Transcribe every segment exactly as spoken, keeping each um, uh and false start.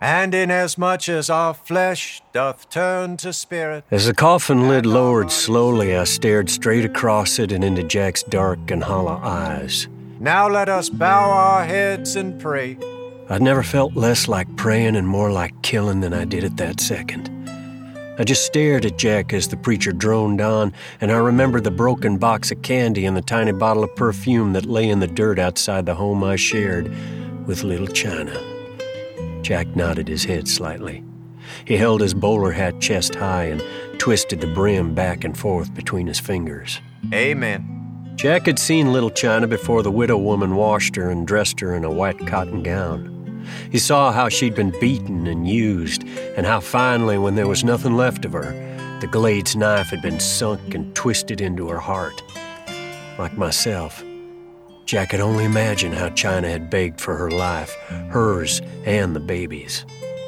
And inasmuch as our flesh doth turn to spirit. As the coffin lid lowered slowly, I stared straight across it and into Jack's dark and hollow eyes. Now let us bow our heads and pray. I'd never felt less like praying and more like killing than I did at that second. I just stared at Jack as the preacher droned on, and I remembered the broken box of candy and the tiny bottle of perfume that lay in the dirt outside the home I shared with little China. Jack nodded his head slightly. He held his bowler hat chest high and twisted the brim back and forth between his fingers. Amen. Jack had seen little China before the widow woman washed her and dressed her in a white cotton gown. He saw how she'd been beaten and used, and how finally, when there was nothing left of her, the Glade's knife had been sunk and twisted into her heart. Like myself, Jack could only imagine how China had begged for her life, hers and the baby's.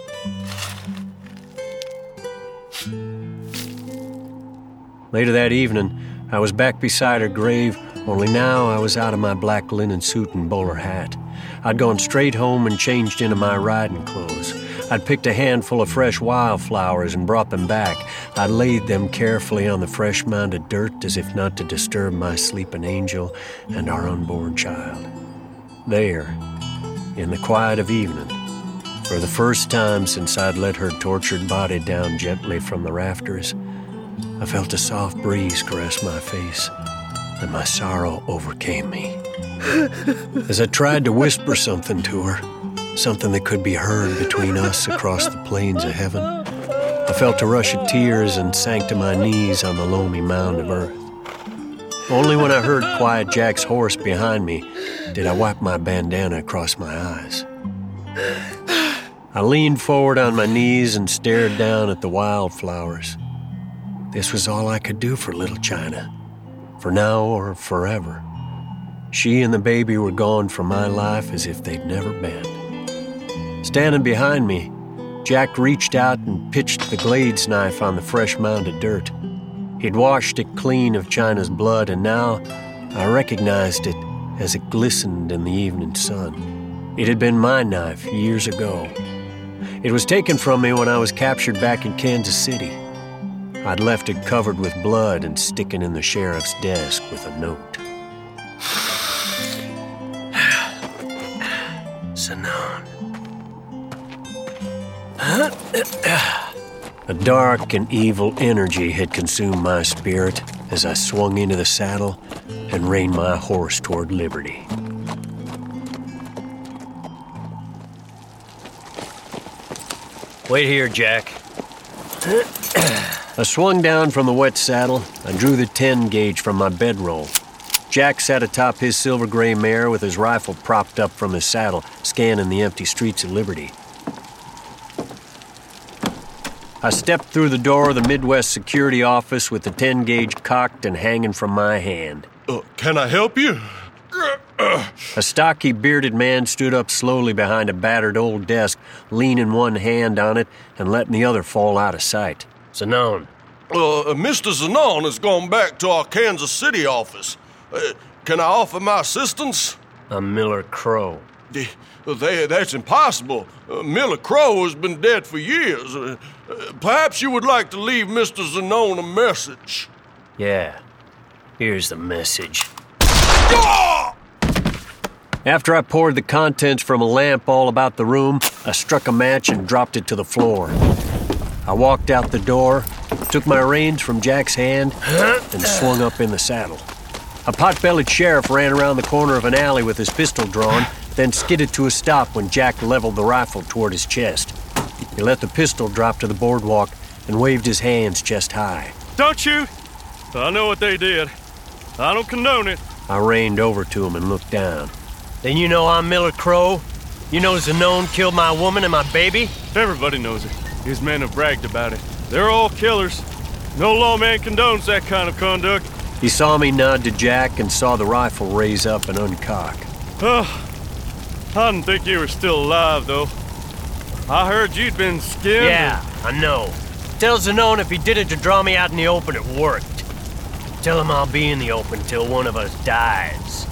Later that evening, I was back beside her grave, only now I was out of my black linen suit and bowler hat. I'd gone straight home and changed into my riding clothes. I'd picked a handful of fresh wildflowers and brought them back. I laid them carefully on the fresh mounded dirt as if not to disturb my sleeping angel and our unborn child. There, in the quiet of evening, for the first time since I'd let her tortured body down gently from the rafters, I felt a soft breeze caress my face, and my sorrow overcame me. As I tried to whisper something to her, something that could be heard between us across the plains of heaven, I felt a rush of tears and sank to my knees on the loamy mound of earth. Only when I heard quiet Jack's horse behind me did I wipe my bandana across my eyes. I leaned forward on my knees and stared down at the wildflowers. This was all I could do for little China, for now or forever. She and the baby were gone from my life as if they'd never been. Standing behind me, Jack reached out and pitched the Glade's knife on the fresh mound of dirt. He'd washed it clean of China's blood, and now I recognized it as it glistened in the evening sun. It had been my knife years ago. It was taken from me when I was captured back in Kansas City. I'd left it covered with blood and sticking in the sheriff's desk with a note. Sinon. A dark and evil energy had consumed my spirit as I swung into the saddle and reined my horse toward liberty. Wait here, Jack. I swung down from the wet saddle. I drew the ten gauge from my bedroll. Jack sat atop his silver gray mare with his rifle propped up from his saddle, scanning the empty streets of Liberty. I stepped through the door of the Midwest Security Office with the ten gauge cocked and hanging from my hand. Uh, can I help you? A stocky, bearded man stood up slowly behind a battered old desk, leaning one hand on it and letting the other fall out of sight. Zanon. Uh, Mister Zanon has gone back to our Kansas City office. Uh, can I offer my assistance? I'm Miller Crow. They, they, that's impossible. Uh, Miller Crow has been dead for years. Uh, uh, perhaps you would like to leave Mister Zanon a message. Yeah. Here's the message. Ah! After I poured the contents from a lamp all about the room, I struck a match and dropped it to the floor. I walked out the door, took my reins from Jack's hand, and swung up in the saddle. A pot-bellied sheriff ran around the corner of an alley with his pistol drawn, then skidded to a stop when Jack leveled the rifle toward his chest. He let the pistol drop to the boardwalk and waved his hands chest high. Don't shoot! I know what they did. I don't condone it. I reined over to him and looked down. Then you know I'm Miller Crow? You know Zanon killed my woman and my baby? Everybody knows it. His men have bragged about it. They're all killers. No lawman condones that kind of conduct. He saw me nod to Jack and saw the rifle raise up and uncock. Oh, I didn't think you were still alive, though. I heard you'd been skinned. Yeah, I know. Tell Zanon if he did it to draw me out in the open, it worked. Tell him I'll be in the open till one of us dies.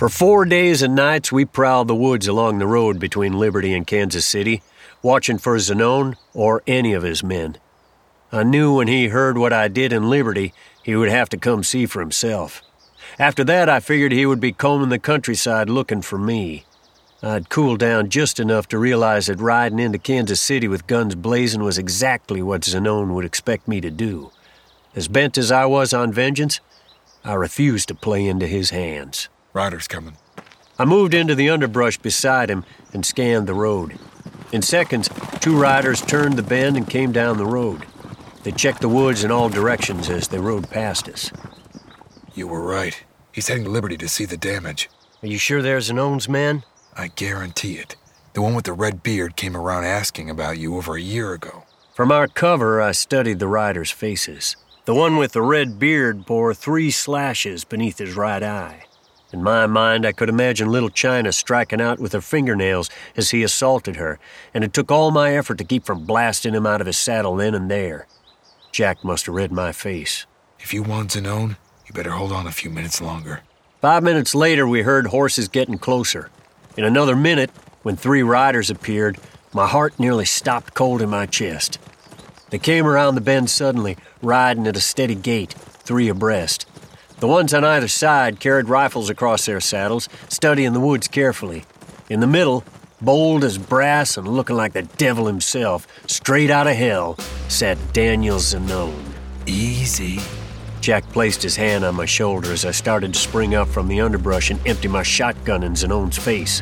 For four days and nights, we prowled the woods along the road between Liberty and Kansas City, watching for Zanone or any of his men. I knew when he heard what I did in Liberty, he would have to come see for himself. After that, I figured he would be combing the countryside looking for me. I'd cooled down just enough to realize that riding into Kansas City with guns blazing was exactly what Zanone would expect me to do. As bent as I was on vengeance, I refused to play into his hands. Riders coming. I moved into the underbrush beside him and scanned the road. In seconds, two riders turned the bend and came down the road. They checked the woods in all directions as they rode past us. You were right. He's heading to Liberty to see the damage. Are you sure they're Zanone's men? I guarantee it. The one with the red beard came around asking about you over a year ago. From our cover, I studied the riders' faces. The one with the red beard bore three slashes beneath his right eye. In my mind, I could imagine little China striking out with her fingernails as he assaulted her, and it took all my effort to keep from blasting him out of his saddle then and there. Jack must have read my face. If you want Zanone, you better hold on a few minutes longer. Five minutes later, we heard horses getting closer. In another minute, when three riders appeared, my heart nearly stopped cold in my chest. They came around the bend suddenly, riding at a steady gait, three abreast. The ones on either side carried rifles across their saddles, studying the woods carefully. In the middle, bold as brass and looking like the devil himself, straight out of hell, sat Daniel Zanone. Easy. Jack placed his hand on my shoulder as I started to spring up from the underbrush and empty my shotgun in Zanone's face.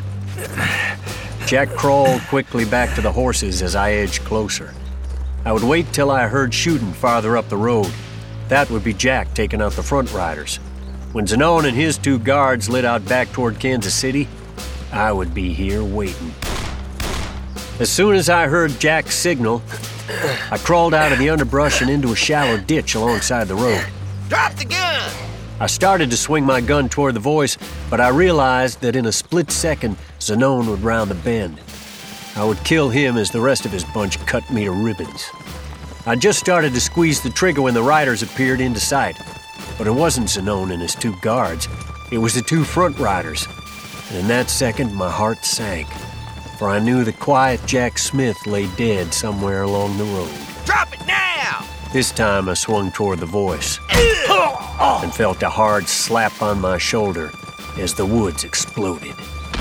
Jack crawled quickly back to the horses as I edged closer. I would wait till I heard shooting farther up the road. That would be Jack taking out the front riders. When Zanone and his two guards lit out back toward Kansas City, I would be here waiting. As soon as I heard Jack's signal, I crawled out of the underbrush and into a shallow ditch alongside the road. Drop the gun! I started to swing my gun toward the voice, but I realized that in a split second, Zanone would round the bend. I would kill him as the rest of his bunch cut me to ribbons. I just started to squeeze the trigger when the riders appeared into sight. But it wasn't Zanone and his two guards. It was the two front riders. And in that second, my heart sank. For I knew the quiet Jack Smith lay dead somewhere along the road. Drop it now! This time I swung toward the voice and felt a hard slap on my shoulder as the woods exploded.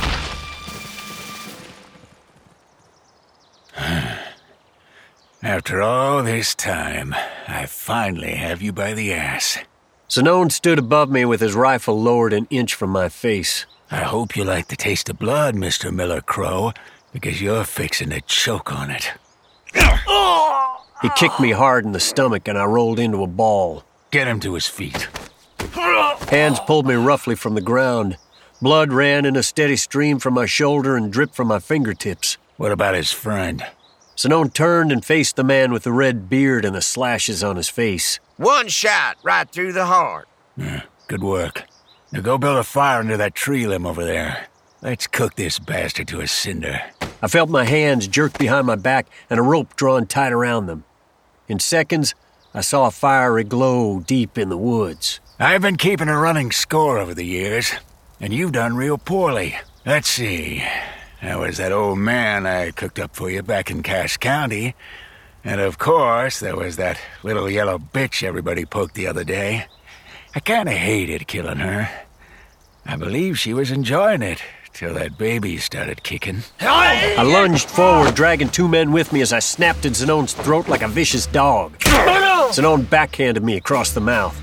After all this time, I finally have you by the ass. Zanone stood above me with his rifle lowered an inch from my face. I hope you like the taste of blood, Mister Miller Crowe, because you're fixing to choke on it. He kicked me hard in the stomach and I rolled into a ball. Get him to his feet. Hands pulled me roughly from the ground. Blood ran in a steady stream from my shoulder and dripped from my fingertips. What about his friend? Zanone turned and faced the man with the red beard and the slashes on his face. One shot right through the heart. Yeah, good work. Now go build a fire under that tree limb over there. Let's cook this bastard to a cinder. I felt my hands jerk behind my back and a rope drawn tight around them. In seconds, I saw a fiery glow deep in the woods. I've been keeping a running score over the years, and you've done real poorly. Let's see. There was that old man I cooked up for you back in Cache County. And of course, there was that little yellow bitch everybody poked the other day. I kinda hated killing her. I believe she was enjoying it, till that baby started kicking. I lunged forward, dragging two men with me as I snapped at Zanone's throat like a vicious dog. Zanone backhanded me across the mouth.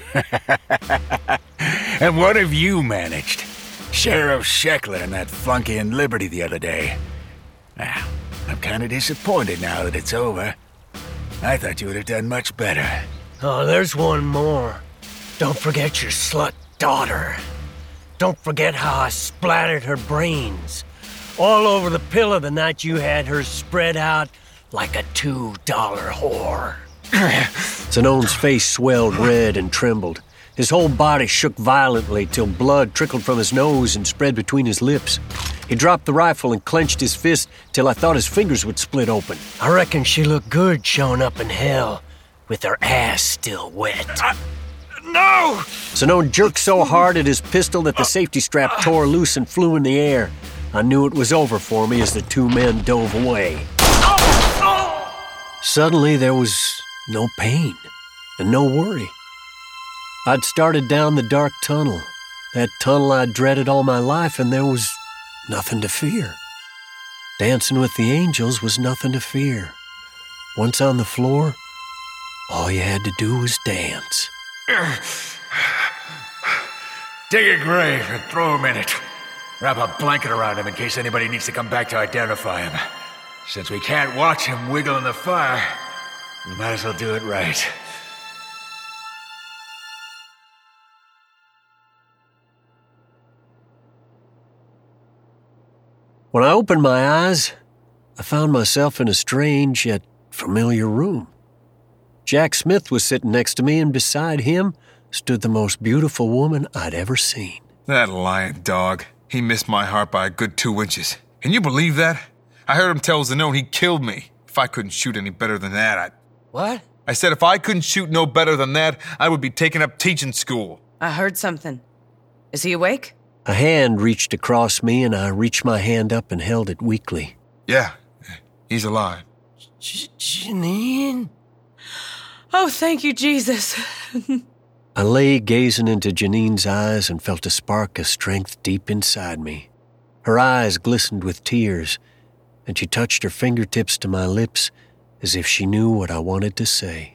And what have you managed? Sheriff Sheckler and that flunky in Liberty the other day. Now, I'm kinda disappointed now that it's over. I thought you would have done much better. Oh, there's one more. Don't forget your slut daughter. Don't forget how I splattered her brains all over the pillow the night you had her spread out like a two-dollar whore. Zanone's face swelled red and trembled. His whole body shook violently till blood trickled from his nose and spread between his lips. He dropped the rifle and clenched his fist till I thought his fingers would split open. I reckon she looked good showing up in hell with her ass still wet. Uh, no! Zanone jerked so hard at his pistol that the safety strap tore loose and flew in the air. I knew it was over for me as the two men dove away. Suddenly, there was no pain and no worry. I'd started down the dark tunnel, that tunnel I'd dreaded all my life, and there was nothing to fear. Dancing with the angels was nothing to fear. Once on the floor, all you had to do was dance. Dig a grave and throw him in it. Wrap a blanket around him in case anybody needs to come back to identify him. Since we can't watch him wiggle in the fire, we might as well do it right. When I opened my eyes, I found myself in a strange yet familiar room. Jack Smith was sitting next to me, and beside him stood the most beautiful woman I'd ever seen. That lying dog. He missed my heart by a good two inches. Can you believe that? I heard him tell Zanone he killed me. If I couldn't shoot any better than that, I... What? I said if I couldn't shoot no better than that, I would be taking up teaching school. I heard something. Is he awake? A hand reached across me, and I reached my hand up and held it weakly. Yeah, he's alive. J- Janine? Oh, thank you, Jesus. I lay gazing into Janine's eyes and felt a spark of strength deep inside me. Her eyes glistened with tears, and she touched her fingertips to my lips as if she knew what I wanted to say.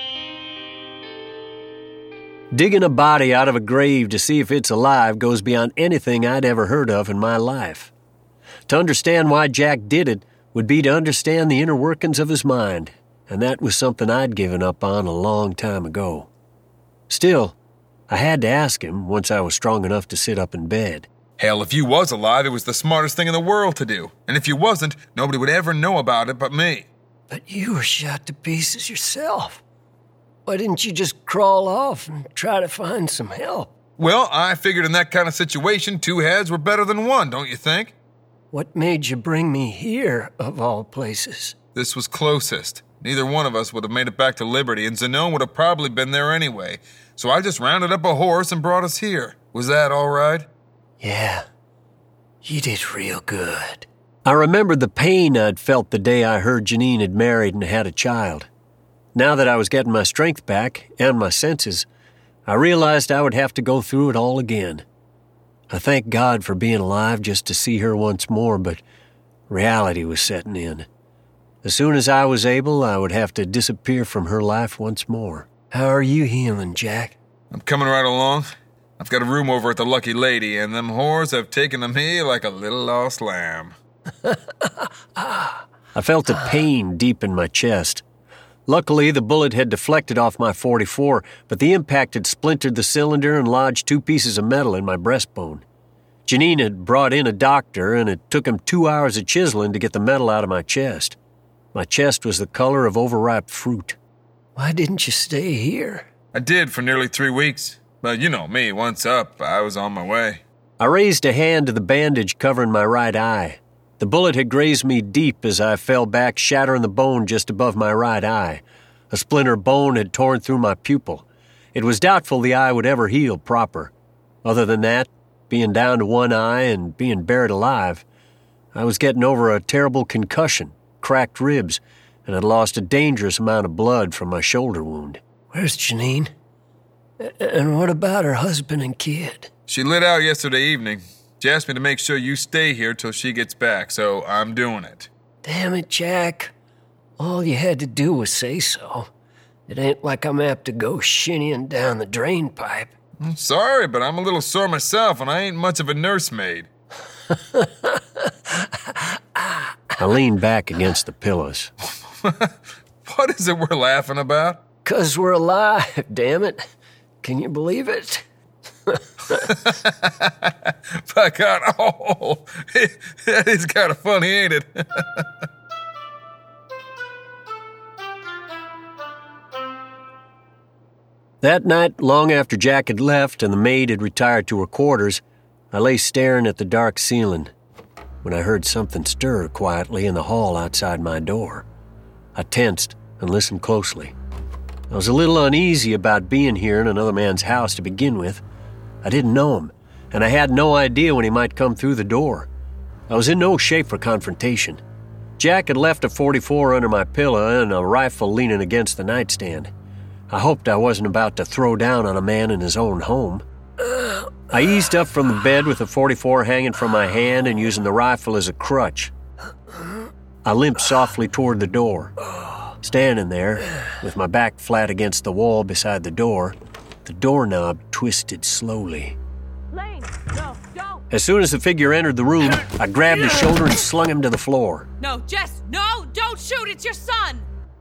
Digging a body out of a grave to see if it's alive goes beyond anything I'd ever heard of in my life. To understand why Jack did it would be to understand the inner workings of his mind, and that was something I'd given up on a long time ago. Still, I had to ask him once I was strong enough to sit up in bed. Hell, if you was alive, it was the smartest thing in the world to do. And if you wasn't, nobody would ever know about it but me. But you were shot to pieces yourself. Why didn't you just crawl off and try to find some help? Well, I figured in that kind of situation, two heads were better than one, don't you think? What made you bring me here, of all places? This was closest. Neither one of us would have made it back to Liberty, and Zanone would have probably been there anyway. So I just rounded up a horse and brought us here. Was that all right? Yeah, you did real good. I remembered the pain I'd felt the day I heard Janine had married and had a child. Now that I was getting my strength back and my senses, I realized I would have to go through it all again. I thanked God for being alive just to see her once more, but reality was setting in. As soon as I was able, I would have to disappear from her life once more. How are you healing, Jack? I'm coming right along. I've got a room over at the Lucky Lady, and them whores have taken to me like a little lost lamb. I felt a pain deep in my chest. Luckily, the bullet had deflected off my forty-four, but the impact had splintered the cylinder and lodged two pieces of metal in my breastbone. Janine had brought in a doctor, and it took him two hours of chiseling to get the metal out of my chest. My chest was the color of overripe fruit. Why didn't you stay here? I did for nearly three weeks. But you know me, once up, I was on my way. I raised a hand to the bandage covering my right eye. The bullet had grazed me deep as I fell back, shattering the bone just above my right eye. A splinter bone had torn through my pupil. It was doubtful the eye would ever heal proper. Other than that, being down to one eye and being buried alive, I was getting over a terrible concussion, cracked ribs, and had lost a dangerous amount of blood from my shoulder wound. Where's Janine? And what about her husband and kid? She lit out yesterday evening. She asked me to make sure you stay here till she gets back, so I'm doing it. Damn it, Jack. All you had to do was say so. It ain't like I'm apt to go shinnying down the drain pipe. I'm sorry, but I'm a little sore myself, and I ain't much of a nursemaid. I leaned back against the pillows. What is it we're laughing about? 'Cause we're alive, damn it. Can you believe it? By God, oh, that is kind of funny, ain't it? That night, long after Jack had left and the maid had retired to her quarters, I lay staring at the dark ceiling when I heard something stir quietly in the hall outside my door. I tensed and listened closely. I was a little uneasy about being here in another man's house to begin with. I didn't know him, and I had no idea when he might come through the door. I was in no shape for confrontation. Jack had left a forty-four under my pillow and a rifle leaning against the nightstand. I hoped I wasn't about to throw down on a man in his own home. I eased up from the bed with the forty-four hanging from my hand and using the rifle as a crutch. I limped softly toward the door. Standing there, with my back flat against the wall beside the door, the doorknob twisted slowly. Lane, no, don't! As soon as the figure entered the room, I grabbed his shoulder and slung him to the floor. No, Jess, no! Don't shoot! It's your son!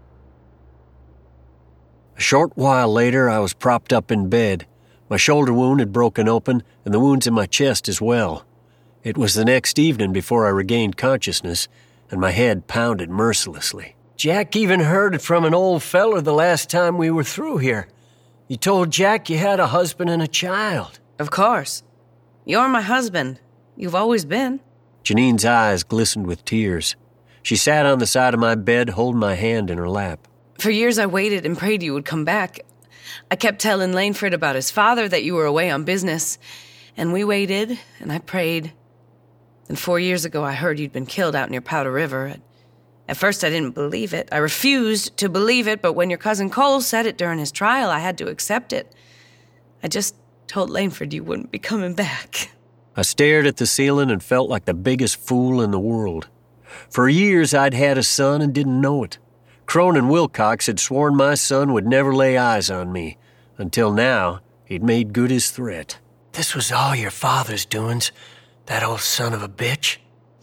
A short while later, I was propped up in bed. My shoulder wound had broken open, and the wounds in my chest as well. It was the next evening before I regained consciousness, and my head pounded mercilessly. Jack even heard it from an old feller the last time we were through here. You told Jack you had a husband and a child. Of course. You're my husband. You've always been. Janine's eyes glistened with tears. She sat on the side of my bed, holding my hand in her lap. For years I waited and prayed you would come back. I kept telling Langford about his father, that you were away on business. And we waited, and I prayed. Then four years ago I heard you'd been killed out near Powder River. At first I didn't believe it. I refused to believe it, but when your cousin Cole said it during his trial, I had to accept it. I just told Langford you wouldn't be coming back. I stared at the ceiling and felt like the biggest fool in the world. For years I'd had a son and didn't know it. Cronin Wilcox had sworn my son would never lay eyes on me. Until now, he'd made good his threat. This was all your father's doings, that old son of a bitch?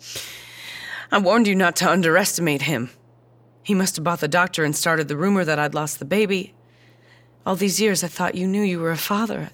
I warned you not to underestimate him. He must have bought the doctor and started the rumor that I'd lost the baby. All these years I thought you knew you were a father.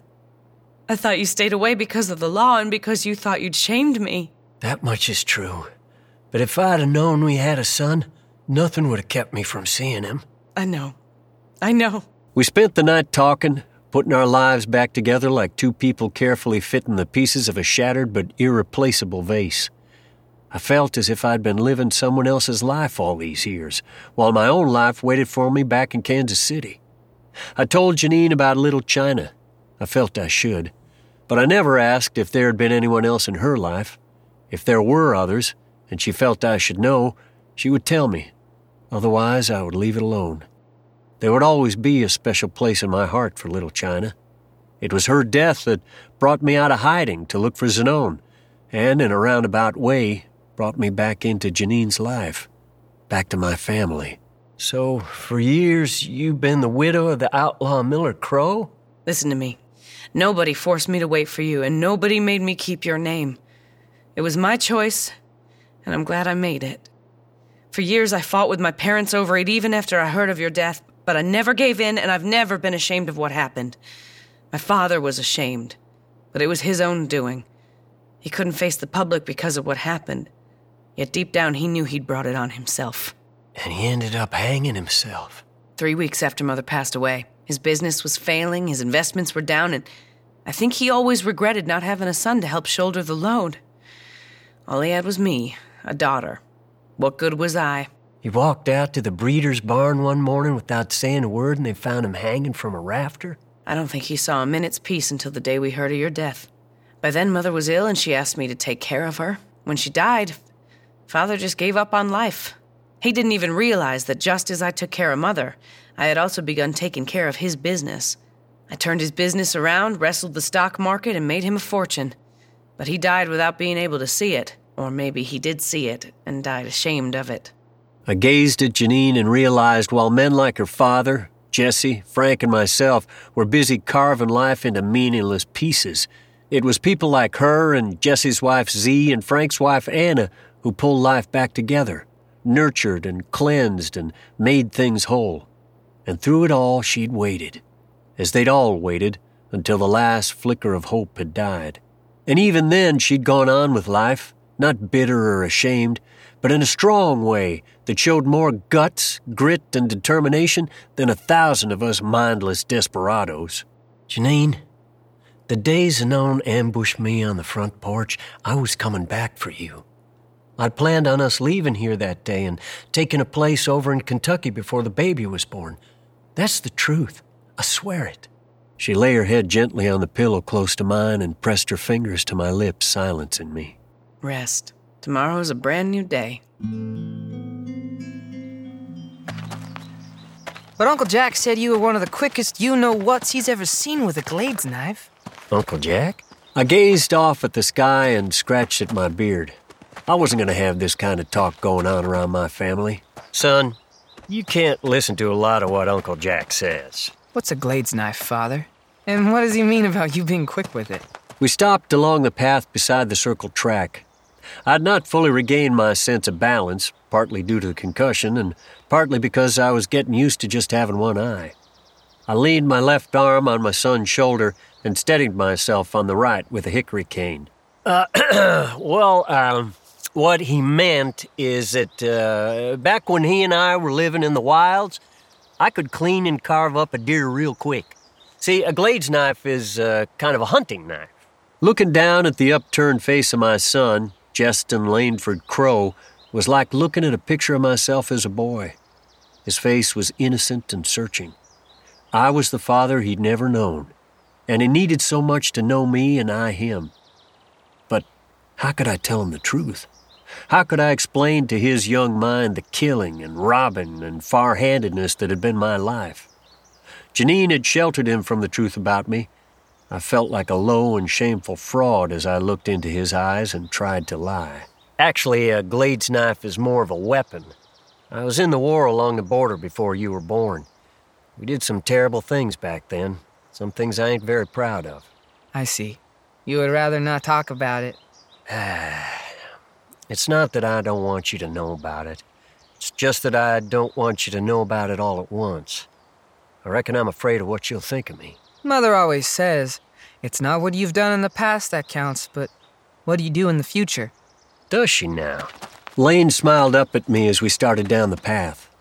I thought you stayed away because of the law and because you thought you'd shamed me. That much is true. But if I'd have known we had a son, nothing would have kept me from seeing him. I know. I know. We spent the night talking, putting our lives back together like two people carefully fitting the pieces of a shattered but irreplaceable vase. I felt as if I'd been living someone else's life all these years, while my own life waited for me back in Kansas City. I told Janine about Little China. I felt I should. But I never asked if there had been anyone else in her life. If there were others, and she felt I should know, she would tell me. Otherwise, I would leave it alone. There would always be a special place in my heart for Little China. It was her death that brought me out of hiding to look for Zanone, and in a roundabout way, brought me back into Janine's life, back to my family. So, for years, you've been the widow of the outlaw Miller Crow? Listen to me. Nobody forced me to wait for you, and nobody made me keep your name. It was my choice, and I'm glad I made it. For years, I fought with my parents over it, even after I heard of your death, but I never gave in, and I've never been ashamed of what happened. My father was ashamed, but it was his own doing. He couldn't face the public because of what happened. Yet deep down, he knew he'd brought it on himself. And he ended up hanging himself. Three weeks after Mother passed away, his business was failing, his investments were down, and I think he always regretted not having a son to help shoulder the load. All he had was me, a daughter. What good was I? He walked out to the breeder's barn one morning without saying a word, and they found him hanging from a rafter? I don't think he saw a minute's peace until the day we heard of your death. By then, Mother was ill, and she asked me to take care of her. When she died, Father just gave up on life. He didn't even realize that just as I took care of Mother, I had also begun taking care of his business. I turned his business around, wrestled the stock market, and made him a fortune. But he died without being able to see it. Or maybe he did see it and died ashamed of it. I gazed at Janine and realized while men like her father, Jesse, Frank, and myself were busy carving life into meaningless pieces, it was people like her and Jesse's wife Z and Frank's wife Anna who pulled life back together, nurtured and cleansed and made things whole. And through it all, she'd waited, as they'd all waited until the last flicker of hope had died. And even then, she'd gone on with life, not bitter or ashamed, but in a strong way that showed more guts, grit, and determination than a thousand of us mindless desperados. Janine, the day Zanone ambushed me on the front porch, I was coming back for you. I'd planned on us leaving here that day and taking a place over in Kentucky before the baby was born. That's the truth. I swear it. She lay her head gently on the pillow close to mine and pressed her fingers to my lips, silencing me. Rest. Tomorrow's a brand new day. But Uncle Jack said you were one of the quickest you-know-whats he's ever seen with a Glades knife. Uncle Jack? I gazed off at the sky and scratched at my beard. I wasn't going to have this kind of talk going on around my family. Son, you can't listen to a lot of what Uncle Jack says. What's a Glades knife, Father? And what does he mean about you being quick with it? We stopped along the path beside the circle track. I'd not fully regained my sense of balance, partly due to the concussion and partly because I was getting used to just having one eye. I leaned my left arm on my son's shoulder and steadied myself on the right with a hickory cane. Uh, well, um, what he meant is that uh, back when he and I were living in the wilds, I could clean and carve up a deer real quick. See, a Glades knife is uh, kind of a hunting knife. Looking down at the upturned face of my son, Justin Laneford Crow, was like looking at a picture of myself as a boy. His face was innocent and searching. I was the father he'd never known, and he needed so much to know me and I him. But how could I tell him the truth? How could I explain to his young mind the killing and robbing and far-handedness that had been my life? Janine had sheltered him from the truth about me. I felt like a low and shameful fraud as I looked into his eyes and tried to lie. Actually, a Glades knife is more of a weapon. I was in the war along the border before you were born. We did some terrible things back then, some things I ain't very proud of. I see. You would rather not talk about it. It's not that I don't want you to know about it. It's just that I don't want you to know about it all at once. I reckon I'm afraid of what you'll think of me. Mother always says, it's not what you've done in the past that counts, but what do you do in the future? Does she now? Lane smiled up at me as we started down the path.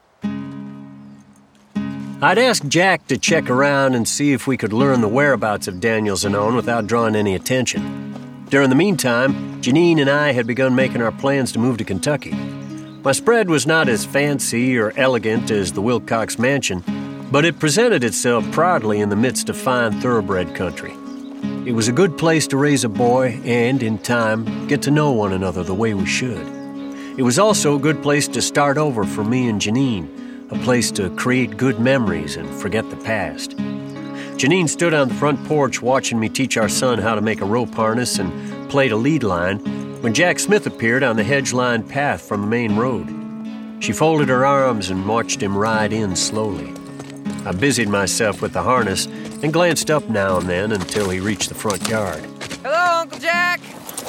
I'd asked Jack to check around and see if we could learn the whereabouts of Daniel Zanone without drawing any attention. During the meantime, Janine and I had begun making our plans to move to Kentucky. My spread was not as fancy or elegant as the Wilcox Mansion, but it presented itself proudly in the midst of fine thoroughbred country. It was a good place to raise a boy and, in time, get to know one another the way we should. It was also a good place to start over for me and Janine, a place to create good memories and forget the past. Janine stood on the front porch watching me teach our son how to make a rope harness and plait a lead line when Jack Smith appeared on the hedge-lined path from the main road. She folded her arms and watched him ride in slowly. I busied myself with the harness and glanced up now and then until he reached the front yard. Hello, Uncle Jack!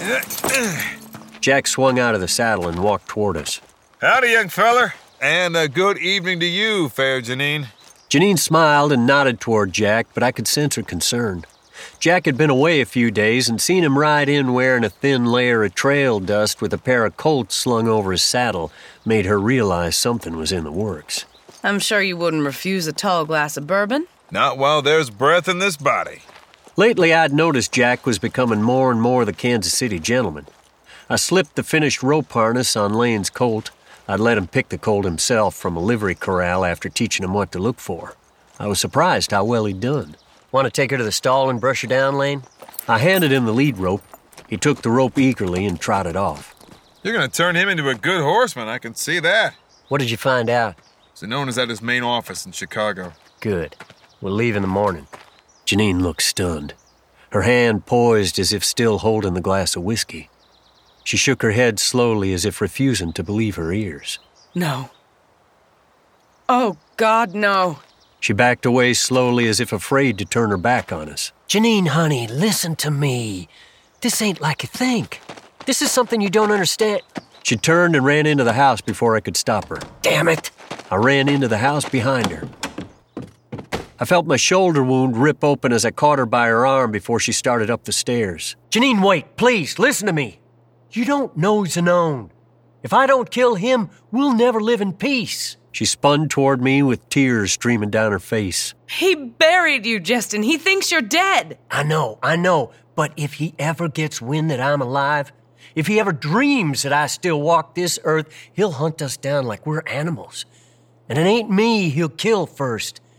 Jack swung out of the saddle and walked toward us. Howdy, young feller. And a good evening to you, fair Janine. Janine smiled and nodded toward Jack, but I could sense her concern. Jack had been away a few days and seen him ride in wearing a thin layer of trail dust with a pair of Colts slung over his saddle made her realize something was in the works. I'm sure you wouldn't refuse a tall glass of bourbon. Not while there's breath in this body. Lately, I'd noticed Jack was becoming more and more the Kansas City gentleman. I slipped the finished rope harness on Lane's colt. I'd let him pick the colt himself from a livery corral after teaching him what to look for. I was surprised how well he'd done. Want to take her to the stall and brush her down, Lane? I handed him the lead rope. He took the rope eagerly and trotted off. You're going to turn him into a good horseman, I can see that. What did you find out? Zanone is at his main office in Chicago. Good. We'll leave in the morning. Janine looked stunned, her hand poised as if still holding the glass of whiskey. She shook her head slowly as if refusing to believe her ears. No. Oh, God, no. She backed away slowly as if afraid to turn her back on us. Janine, honey, listen to me. This ain't like you think. This is something you don't understand. She turned and ran into the house before I could stop her. Damn it! I ran into the house behind her. I felt my shoulder wound rip open as I caught her by her arm before she started up the stairs. Janine, wait, please, listen to me. You don't know Zanone. If I don't kill him, we'll never live in peace. She spun toward me with tears streaming down her face. He buried you, Justin. He thinks you're dead. I know, I know. But if he ever gets wind that I'm alive, if he ever dreams that I still walk this earth, he'll hunt us down like we're animals. And it ain't me he'll kill first.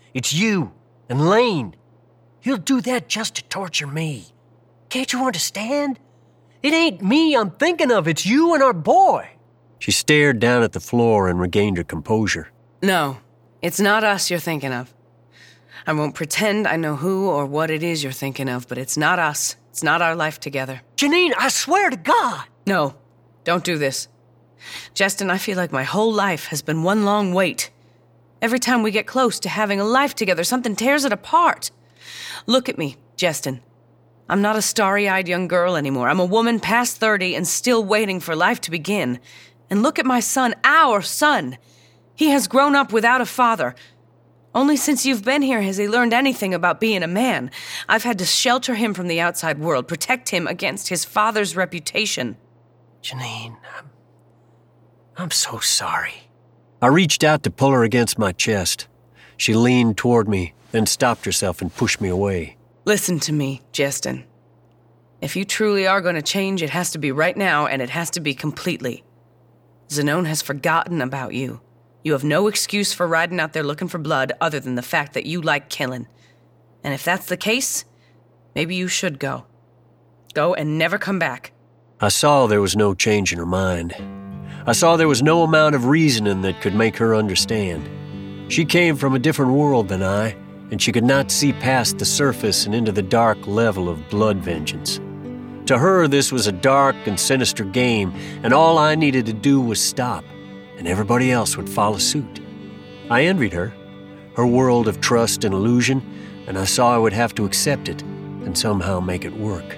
It's you and Lane. He'll do that just to torture me. Can't you understand? It ain't me I'm thinking of, it's you and our boy. She stared down at the floor and regained her composure. No, it's not us you're thinking of. I won't pretend I know who or what it is you're thinking of, but it's not us. It's not our life together. Janine, I swear to God. No, don't do this. Justin, I feel like my whole life has been one long wait. Every time we get close to having a life together, something tears it apart. Look at me, Justin. I'm not a starry-eyed young girl anymore. I'm a woman past thirty and still waiting for life to begin. And look at my son, our son. He has grown up without a father. Only since you've been here has he learned anything about being a man. I've had to shelter him from the outside world, protect him against his father's reputation. Janine, I'm, I'm so sorry. I reached out to pull her against my chest. She leaned toward me, then stopped herself and pushed me away. Listen to me, Justin. If you truly are going to change, it has to be right now, and it has to be completely. Zenone has forgotten about you. You have no excuse for riding out there looking for blood other than the fact that you like killing. And if that's the case, maybe you should go. Go and never come back. I saw there was no change in her mind. I saw there was no amount of reasoning that could make her understand. She came from a different world than I, and she could not see past the surface and into the dark level of blood vengeance. To her, this was a dark and sinister game, and all I needed to do was stop, and everybody else would follow suit. I envied her, her world of trust and illusion, and I saw I would have to accept it and somehow make it work.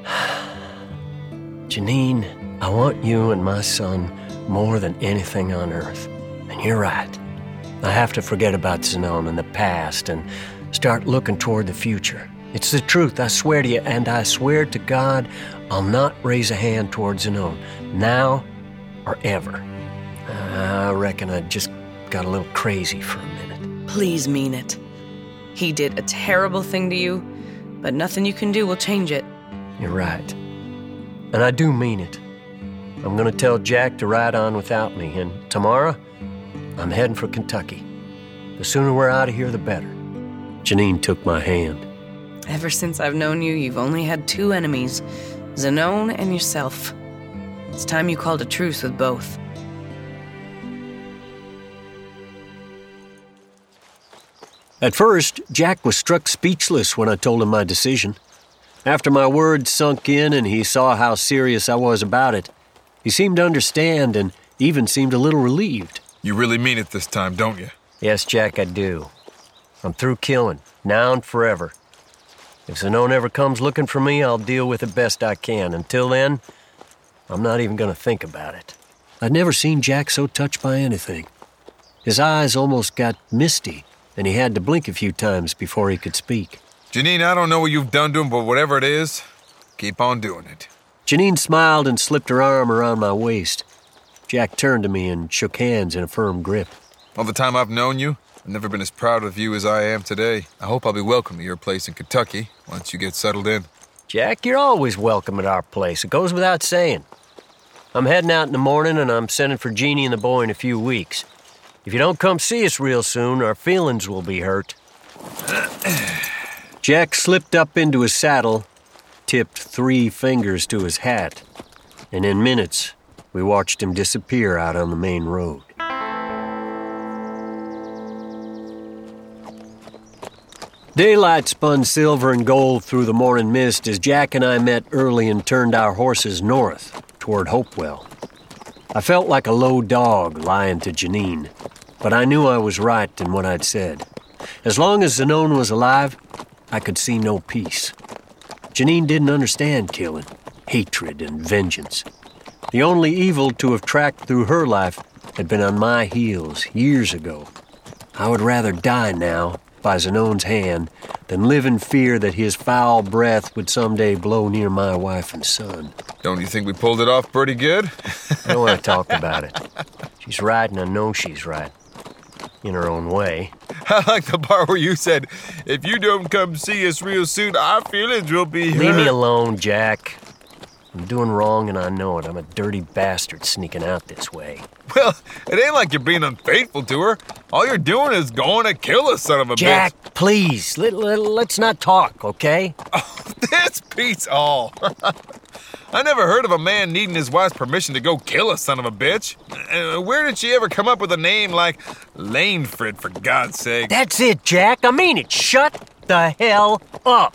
Janine, I want you and my son more than anything on earth. And you're right. I have to forget about Zenone and the past and start looking toward the future. It's the truth, I swear to you, and I swear to God, I'll not raise a hand toward Zenone, now or ever. I reckon I just got a little crazy for a minute. Please mean it. He did a terrible thing to you, but nothing you can do will change it. You're right. And I do mean it. I'm gonna tell Jack to ride on without me, and tomorrow, I'm heading for Kentucky. The sooner we're out of here, the better. Janine took my hand. Ever since I've known you, you've only had two enemies, Zenone and yourself. It's time you called a truce with both. At first, Jack was struck speechless when I told him my decision. After my words sunk in and he saw how serious I was about it, he seemed to understand and even seemed a little relieved. You really mean it this time, don't you? Yes, Jack, I do. I'm through killing, now and forever. If Zenone ever comes looking for me, I'll deal with it best I can. Until then, I'm not even going to think about it. I'd never seen Jack so touched by anything. His eyes almost got misty, and he had to blink a few times before he could speak. Janine, I don't know what you've done to him, but whatever it is, keep on doing it. Janine smiled and slipped her arm around my waist. Jack turned to me and shook hands in a firm grip. All the time I've known you, I've never been as proud of you as I am today. I hope I'll be welcome to your place in Kentucky once you get settled in. Jack, you're always welcome at our place. It goes without saying. I'm heading out in the morning, and I'm sending for Jeannie and the boy in a few weeks. If you don't come see us real soon, our feelings will be hurt. Jack slipped up into his saddle, tipped three fingers to his hat, and in minutes, we watched him disappear out on the main road. Daylight spun silver and gold through the morning mist as Jack and I met early and turned our horses north toward Hopewell. I felt like a low dog lying to Janine, but I knew I was right in what I'd said. As long as Zenone was alive, I could see no peace. Janine didn't understand killing, hatred, and vengeance. The only evil to have tracked through her life had been on my heels years ago. I would rather die now by Zenone's hand than live in fear that his foul breath would someday blow near my wife and son. Don't you think we pulled it off pretty good? I don't want to talk about it. She's right, and I know she's right. In her own way. I like the part where you said, if you don't come see us real soon, our feelings will be hurt. Leave me alone, Jack. I'm doing wrong and I know it. I'm a dirty bastard sneaking out this way. Well, it ain't like you're being unfaithful to her. All you're doing is going to kill a son of a Jack, bitch. please, let, let, let's not talk, okay? Oh, this beats all. I never heard of a man needing his wife's permission to go kill a son of a bitch. Uh, where did she ever come up with a name like Lanefred, for God's sake? That's it, Jack. I mean it. Shut the hell up.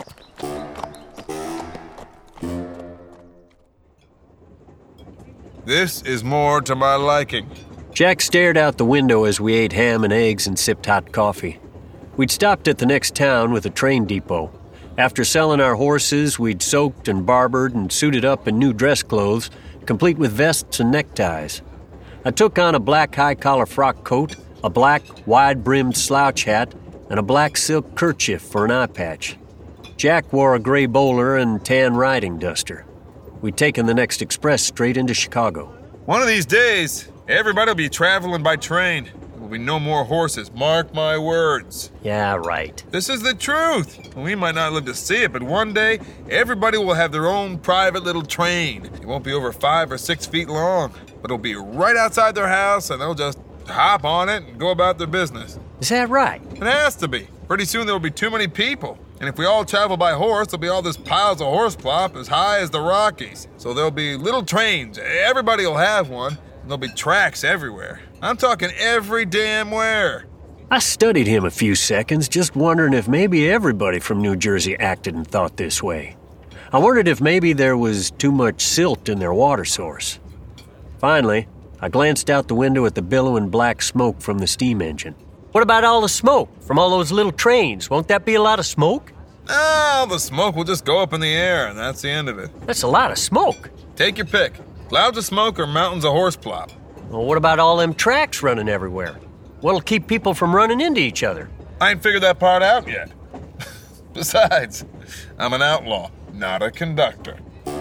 This is more to my liking. Jack stared out the window as we ate ham and eggs and sipped hot coffee. We'd stopped at the next town with a train depot. After selling our horses, we'd soaked and barbered and suited up in new dress clothes, complete with vests and neckties. I took on a black high-collar frock coat, a black wide-brimmed slouch hat, and a black silk kerchief for an eye patch. Jack wore a gray bowler and tan riding duster. We'd taken the next express straight into Chicago. One of these days, everybody will be traveling by train. There will be no more horses, mark my words. Yeah, right. This is the truth. We might not live to see it, but one day, everybody will have their own private little train. It won't be over five or six feet long, but it'll be right outside their house, and they'll just hop on it and go about their business. Is that right? It has to be. Pretty soon there will be too many people. And if we all travel by horse, there'll be all this piles of horse plop as high as the Rockies. So there'll be little trains. Everybody will have one. And there'll be tracks everywhere. I'm talking every damn where. I studied him a few seconds, just wondering if maybe everybody from New Jersey acted and thought this way. I wondered if maybe there was too much silt in their water source. Finally, I glanced out the window at the billowing black smoke from the steam engine. What about all the smoke from all those little trains? Won't that be a lot of smoke? Oh, the smoke will just go up in the air, and that's the end of it. That's a lot of smoke. Take your pick. Clouds of smoke or mountains of horse plop. Well, what about all them tracks running everywhere? What'll keep people from running into each other? I ain't figured that part out yet. Besides, I'm an outlaw, not a conductor.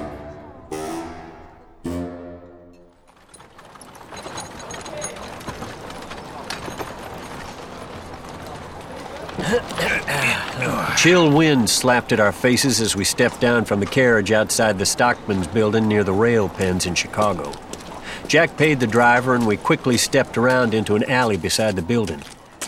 Chill wind slapped at our faces as we stepped down from the carriage outside the Stockman's building near the rail pens in Chicago. Jack paid the driver and we quickly stepped around into an alley beside the building.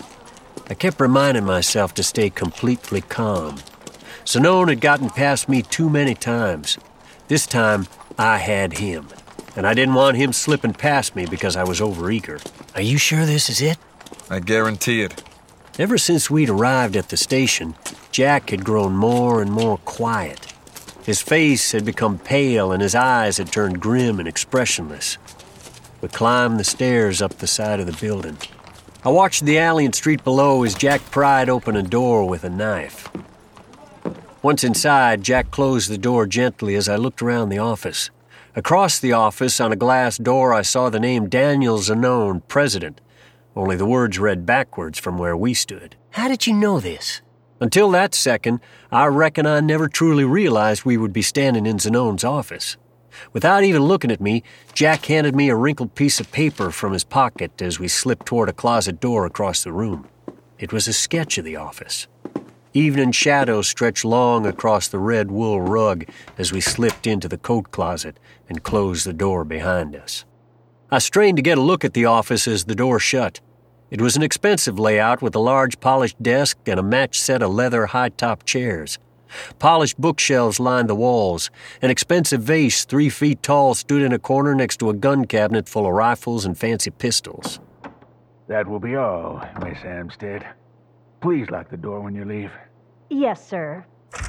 I kept reminding myself to stay completely calm. Zanone had gotten past me too many times. This time, I had him, and I didn't want him slipping past me because I was overeager. Are you sure this is it? I guarantee it. Ever since we'd arrived at the station, Jack had grown more and more quiet. His face had become pale and his eyes had turned grim and expressionless. We climbed the stairs up the side of the building. I watched the alley and street below as Jack pried open a door with a knife. Once inside, Jack closed the door gently as I looked around the office. Across the office, on a glass door, I saw the name Daniel Zanone, President. Only the words read backwards from where we stood. How did you know this? Until that second, I reckon I never truly realized we would be standing in Zanone's office. Without even looking at me, Jack handed me a wrinkled piece of paper from his pocket as we slipped toward a closet door across the room. It was a sketch of the office. Evening shadows stretched long across the red wool rug as we slipped into the coat closet and closed the door behind us. I strained to get a look at the office as the door shut. It was an expensive layout with a large polished desk and a matched set of leather high-top chairs. Polished bookshelves lined the walls. An expensive vase three feet tall stood in a corner next to a gun cabinet full of rifles and fancy pistols. That will be all, Miss Amstead. Please lock the door when you leave. Yes, sir.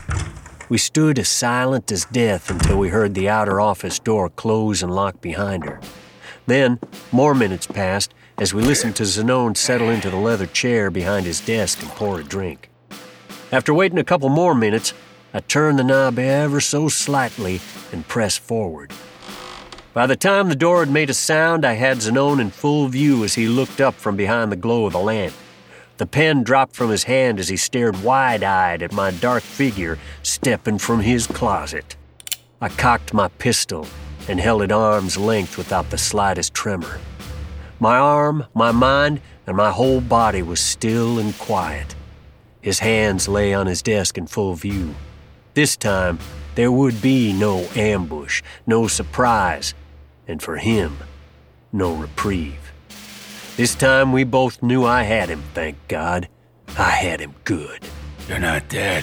We stood as silent as death until we heard the outer office door close and lock behind her. Then, more minutes passed as we listened to Zanone settle into the leather chair behind his desk and pour a drink. After waiting a couple more minutes, I turned the knob ever so slightly and pressed forward. By the time the door had made a sound, I had Zanone in full view as he looked up from behind the glow of the lamp. The pen dropped from his hand as he stared wide-eyed at my dark figure stepping from his closet. I cocked my pistol and held it arm's length without the slightest tremor. My arm, my mind, and my whole body was still and quiet. His hands lay on his desk in full view. This time, There would be no ambush, no surprise, and for him, no reprieve. This time we both knew I had him, thank God. I had him good. You're not dead.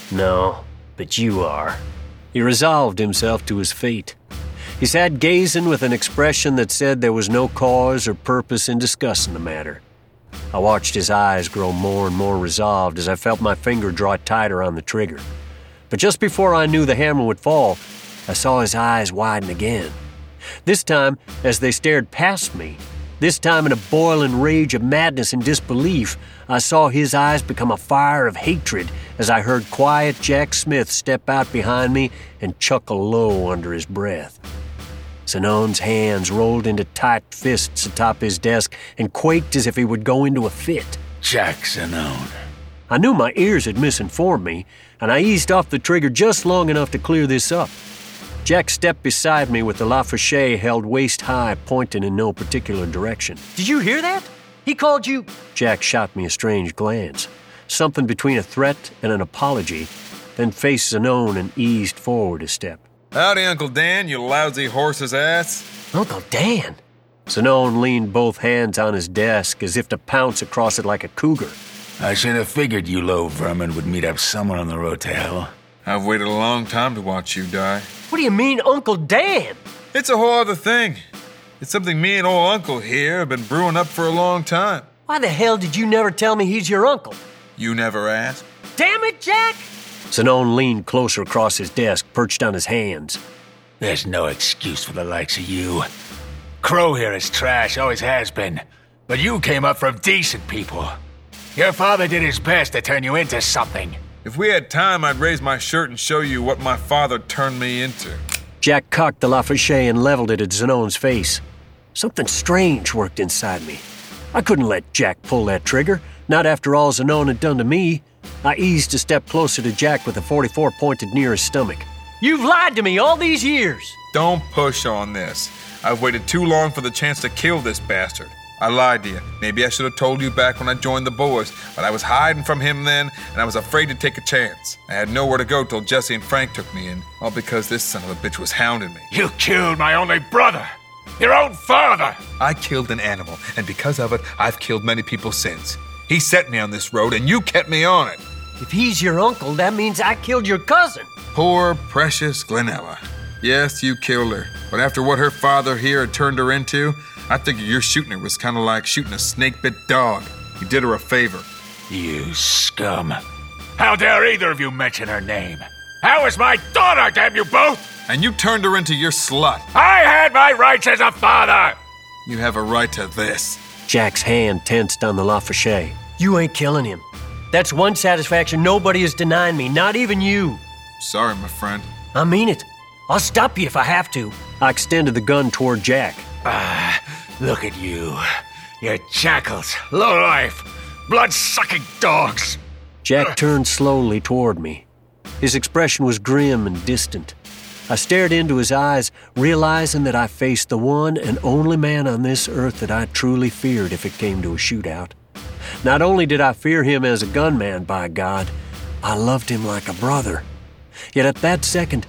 No, but you are. He resolved himself to his fate. He sat gazing with an expression that said there was no cause or purpose in discussing the matter. I watched his eyes grow more and more resolved as I felt my finger draw tighter on the trigger. But just before I knew the hammer would fall, I saw his eyes widen again. This time, as they stared past me, this time in a boiling rage of madness and disbelief, I saw his eyes become a fire of hatred as I heard quiet Jack Smith step out behind me and chuckle low under his breath. Zenone's hands rolled into tight fists atop his desk and quaked as if he would go into a fit. Jack Zenone. I knew my ears had misinformed me, and I eased off the trigger just long enough to clear this up. Jack stepped beside me with the Lafauche held waist-high, pointing in no particular direction. Did you hear that? He called you... Jack shot me a strange glance, something between a threat and an apology, then faced Zenone and eased forward a step. Howdy, Uncle Dan, you lousy horse's ass. Uncle Dan? Zenone leaned both hands on his desk as if to pounce across it like a cougar. I should have figured you low vermin would meet up somewhere on the road to hell. I've waited a long time to watch you die. What do you mean, Uncle Dan? It's a whole other thing. It's something me and old Uncle here have been brewing up for a long time. Why the hell did you never tell me he's your uncle? You never asked? Damn it, Jack! Zenone leaned closer across his desk, perched on his hands. There's no excuse for the likes of you. Crow here is trash, always has been. But you came up from decent people. Your father did his best to turn you into something. If we had time, I'd raise my shirt and show you what my father turned me into. Jack cocked the Lafauche and leveled it at Zenone's face. Something strange worked inside me. I couldn't let Jack pull that trigger, not after all Zenone had done to me. I eased a step closer to Jack with the forty-four pointed near his stomach. You've lied to me all these years! Don't push on this. I've waited too long for the chance to kill this bastard. I lied to you. Maybe I should have told you back when I joined the boys, but I was hiding from him then, and I was afraid to take a chance. I had nowhere to go till Jesse and Frank took me in, all because this son of a bitch was hounding me. You killed my only brother! Your own father! I killed an animal, and because of it, I've killed many people since. He set me on this road, and you kept me on it. If he's your uncle, that means I killed your cousin. Poor, precious Glenella. Yes, you killed her, but after what her father here had turned her into, I figured your shooting her was kind of like shooting a snake-bit dog. You did her a favor. You scum. How dare either of you mention her name? How is my daughter, damn you both? And you turned her into your slut. I had my rights as a father! You have a right to this. Jack's hand tensed on the Lafauche. You ain't killing him. That's one satisfaction nobody is denying me, not even you. Sorry, my friend. I mean it. I'll stop you if I have to. I extended the gun toward Jack. Ah, look at you. You're jackals, lowlife, blood-sucking dogs. Jack turned slowly toward me. His expression was grim and distant. I stared into his eyes, realizing that I faced the one and only man on this earth that I truly feared if it came to a shootout. Not only did I fear him as a gunman, by God, I loved him like a brother. Yet at that second,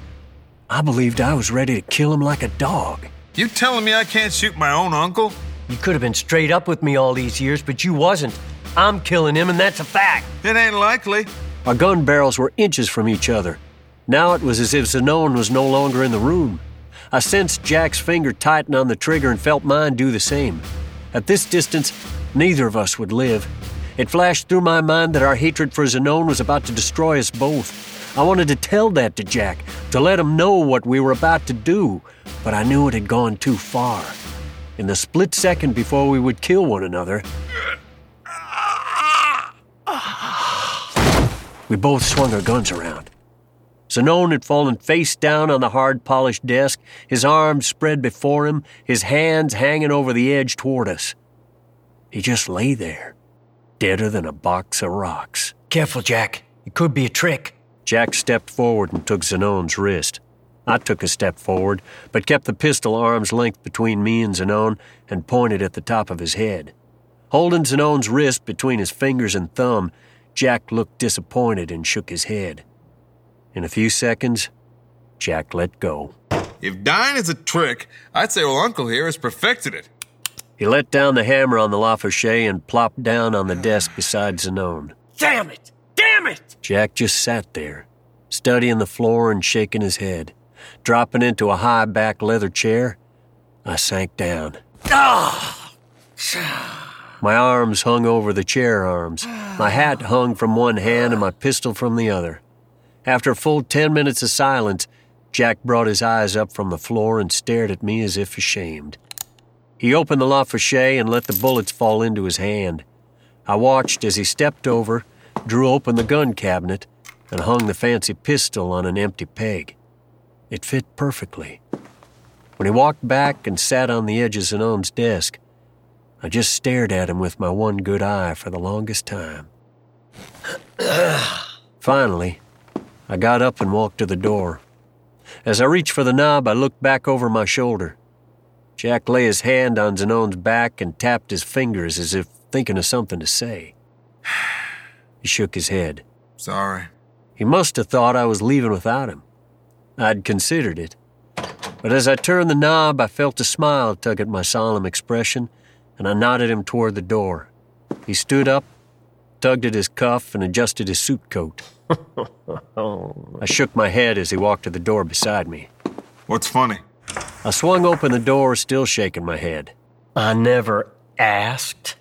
I believed I was ready to kill him like a dog. You telling me I can't shoot my own uncle? You could have been straight up with me all these years, but you wasn't. I'm killing him, and that's a fact. It ain't likely. Our gun barrels were inches from each other. Now it was as if Zenone was no longer in the room. I sensed Jack's finger tighten on the trigger and felt mine do the same. At this distance, neither of us would live. It flashed through my mind that our hatred for Zenone was about to destroy us both. I wanted to tell that to Jack, to let him know what we were about to do, but I knew it had gone too far. In the split second before we would kill one another, we both swung our guns around. Zenone had fallen face down on the hard-polished desk, his arms spread before him, his hands hanging over the edge toward us. He just lay there, deader than a box of rocks. Careful, Jack. It could be a trick. Jack stepped forward and took Zenone's wrist. I took a step forward, but kept the pistol arm's length between me and Zenone and pointed at the top of his head. Holding Zenone's wrist between his fingers and thumb, Jack looked disappointed and shook his head. In a few seconds, Jack let go. If dying is a trick, I'd say old Uncle here has perfected it. He let down the hammer on the Lafauché and plopped down on the desk beside Zanone. Damn it! Damn it! Jack just sat there, studying the floor and shaking his head. Dropping into a high-back leather chair, I sank down. Ah! My arms hung over the chair arms. My hat hung from one hand and my pistol from the other. After a full ten minutes of silence, Jack brought his eyes up from the floor and stared at me as if ashamed. He opened the Lafauché and let the bullets fall into his hand. I watched as he stepped over, drew open the gun cabinet, and hung the fancy pistol on an empty peg. It fit perfectly. When he walked back and sat on the edge of Zanone's desk, I just stared at him with my one good eye for the longest time. Finally, I got up and walked to the door. As I reached for the knob, I looked back over my shoulder. Jack lay his hand on Zanone's back and tapped his fingers as if thinking of something to say. He shook his head. Sorry. He must have thought I was leaving without him. I'd considered it. But as I turned the knob, I felt a smile tug at my solemn expression, and I nodded him toward the door. He stood up, tugged at his cuff, and adjusted his suit coat. I shook my head as he walked to the door beside me. What's funny? I swung open the door, still shaking my head. I never asked.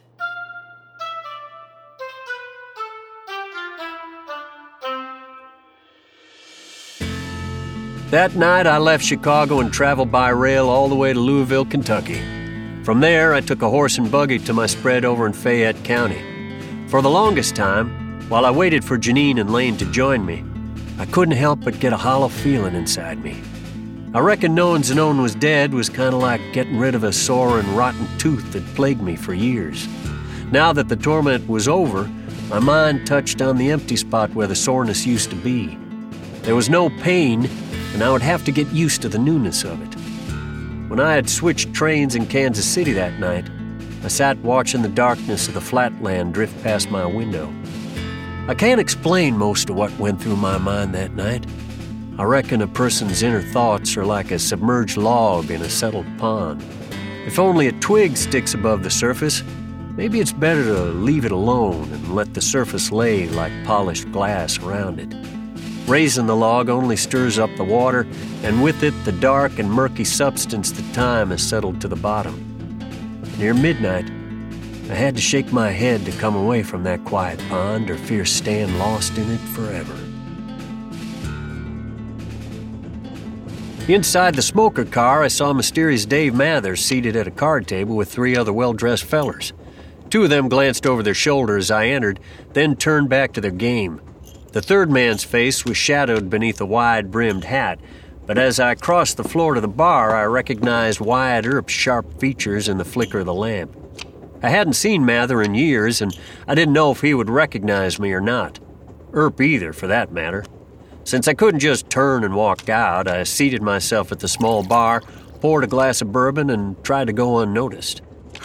That night, I left Chicago and traveled by rail all the way to Louisville, Kentucky. From there, I took a horse and buggy to my spread over in Fayette County. For the longest time, while I waited for Janine and Lane to join me, I couldn't help but get a hollow feeling inside me. I reckon knowing Zanone was dead was kind of like getting rid of a sore and rotten tooth that plagued me for years. Now that the torment was over, my mind touched on the empty spot where the soreness used to be. There was no pain, and I would have to get used to the newness of it. When I had switched trains in Kansas City that night, I sat watching the darkness of the flatland drift past my window. I can't explain most of what went through my mind that night. I reckon a person's inner thoughts are like a submerged log in a settled pond. If only a twig sticks above the surface, maybe it's better to leave it alone and let the surface lay like polished glass around it. Raising the log only stirs up the water, and with it the dark and murky substance that time has settled to the bottom. Near midnight, I had to shake my head to come away from that quiet pond or fear staying lost in it forever. Inside the smoker car, I saw mysterious Dave Mathers seated at a card table with three other well-dressed fellers. Two of them glanced over their shoulder as I entered, then turned back to their game. The third man's face was shadowed beneath a wide-brimmed hat, but as I crossed the floor to the bar, I recognized Wyatt Earp's sharp features in the flicker of the lamp. I hadn't seen Mather in years, and I didn't know if he would recognize me or not. Earp either, for that matter. Since I couldn't just turn and walk out, I seated myself at the small bar, poured a glass of bourbon, and tried to go unnoticed.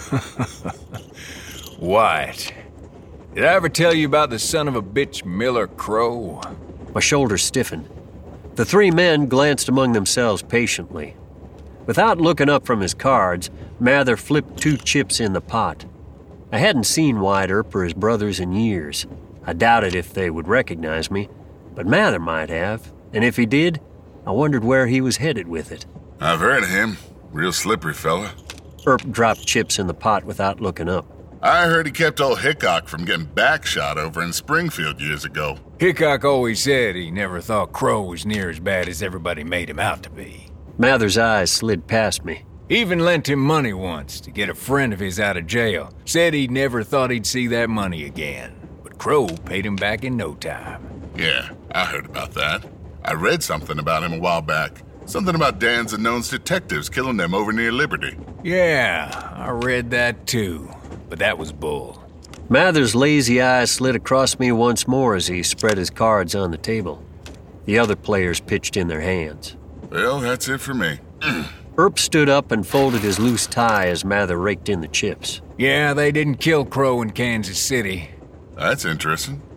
Wyatt, did I ever tell you about the son of a bitch Miller Crow? My shoulders stiffened. The three men glanced among themselves patiently. Without looking up from his cards, Mather flipped two chips in the pot. I hadn't seen Wyatt Earp or his brothers in years. I doubted if they would recognize me, but Mather might have, and if he did, I wondered where he was headed with it. I've heard of him. Real slippery fella. Earp dropped chips in the pot without looking up. I heard he kept old Hickok from getting backshot over in Springfield years ago. Hickok always said he never thought Crow was near as bad as everybody made him out to be. Mather's eyes slid past me. Even lent him money once to get a friend of his out of jail. Said he never thought he'd see that money again. But Crow paid him back in no time. Yeah, I heard about that. I read something about him a while back. Something about Dan Zanone's detectives killing them over near Liberty. Yeah, I read that too. But that was bull. Mather's lazy eyes slid across me once more as he spread his cards on the table. The other players pitched in their hands. Well, that's it for me. Earp stood up and folded his loose tie as Mather raked in the chips. Yeah, they didn't kill Crow in Kansas City. That's interesting.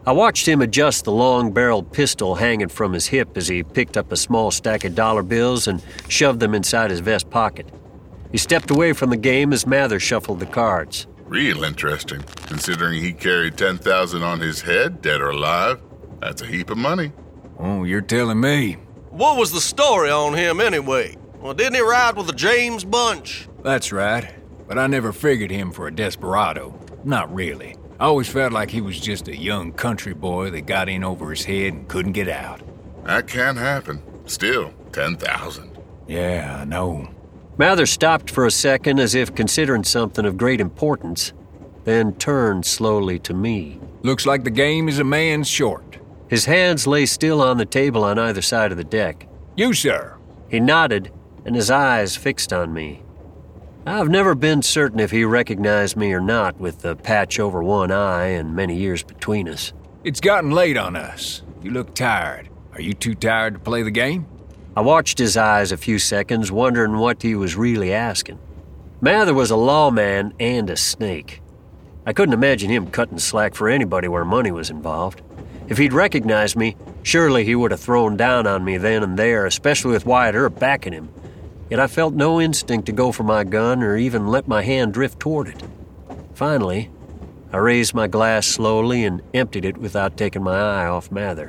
I watched him adjust the long-barreled pistol hanging from his hip as he picked up a small stack of dollar bills and shoved them inside his vest pocket. He stepped away from the game as Mather shuffled the cards. Real interesting, considering he carried ten thousand on his head, dead or alive. That's a heap of money. Oh, you're telling me. What was the story on him anyway? Well, didn't he ride with the James bunch? That's right, but I never figured him for a desperado. Not really. I always felt like he was just a young country boy that got in over his head and couldn't get out. That can happen. Still, ten thousand. Yeah, I know. Mather stopped for a second as if considering something of great importance, then turned slowly to me. Looks like the game is a man's short. His hands lay still on the table on either side of the deck. You, sir. He nodded, and his eyes fixed on me. I've never been certain if he recognized me or not with the patch over one eye and many years between us. It's gotten late on us. You look tired. Are you too tired to play the game? I watched his eyes a few seconds, wondering what he was really asking. Mather was a lawman and a snake. I couldn't imagine him cutting slack for anybody where money was involved. If he'd recognized me, surely he would have thrown down on me then and there, especially with Wyatt Earp backing him. Yet I felt no instinct to go for my gun or even let my hand drift toward it. Finally, I raised my glass slowly and emptied it without taking my eye off Mather.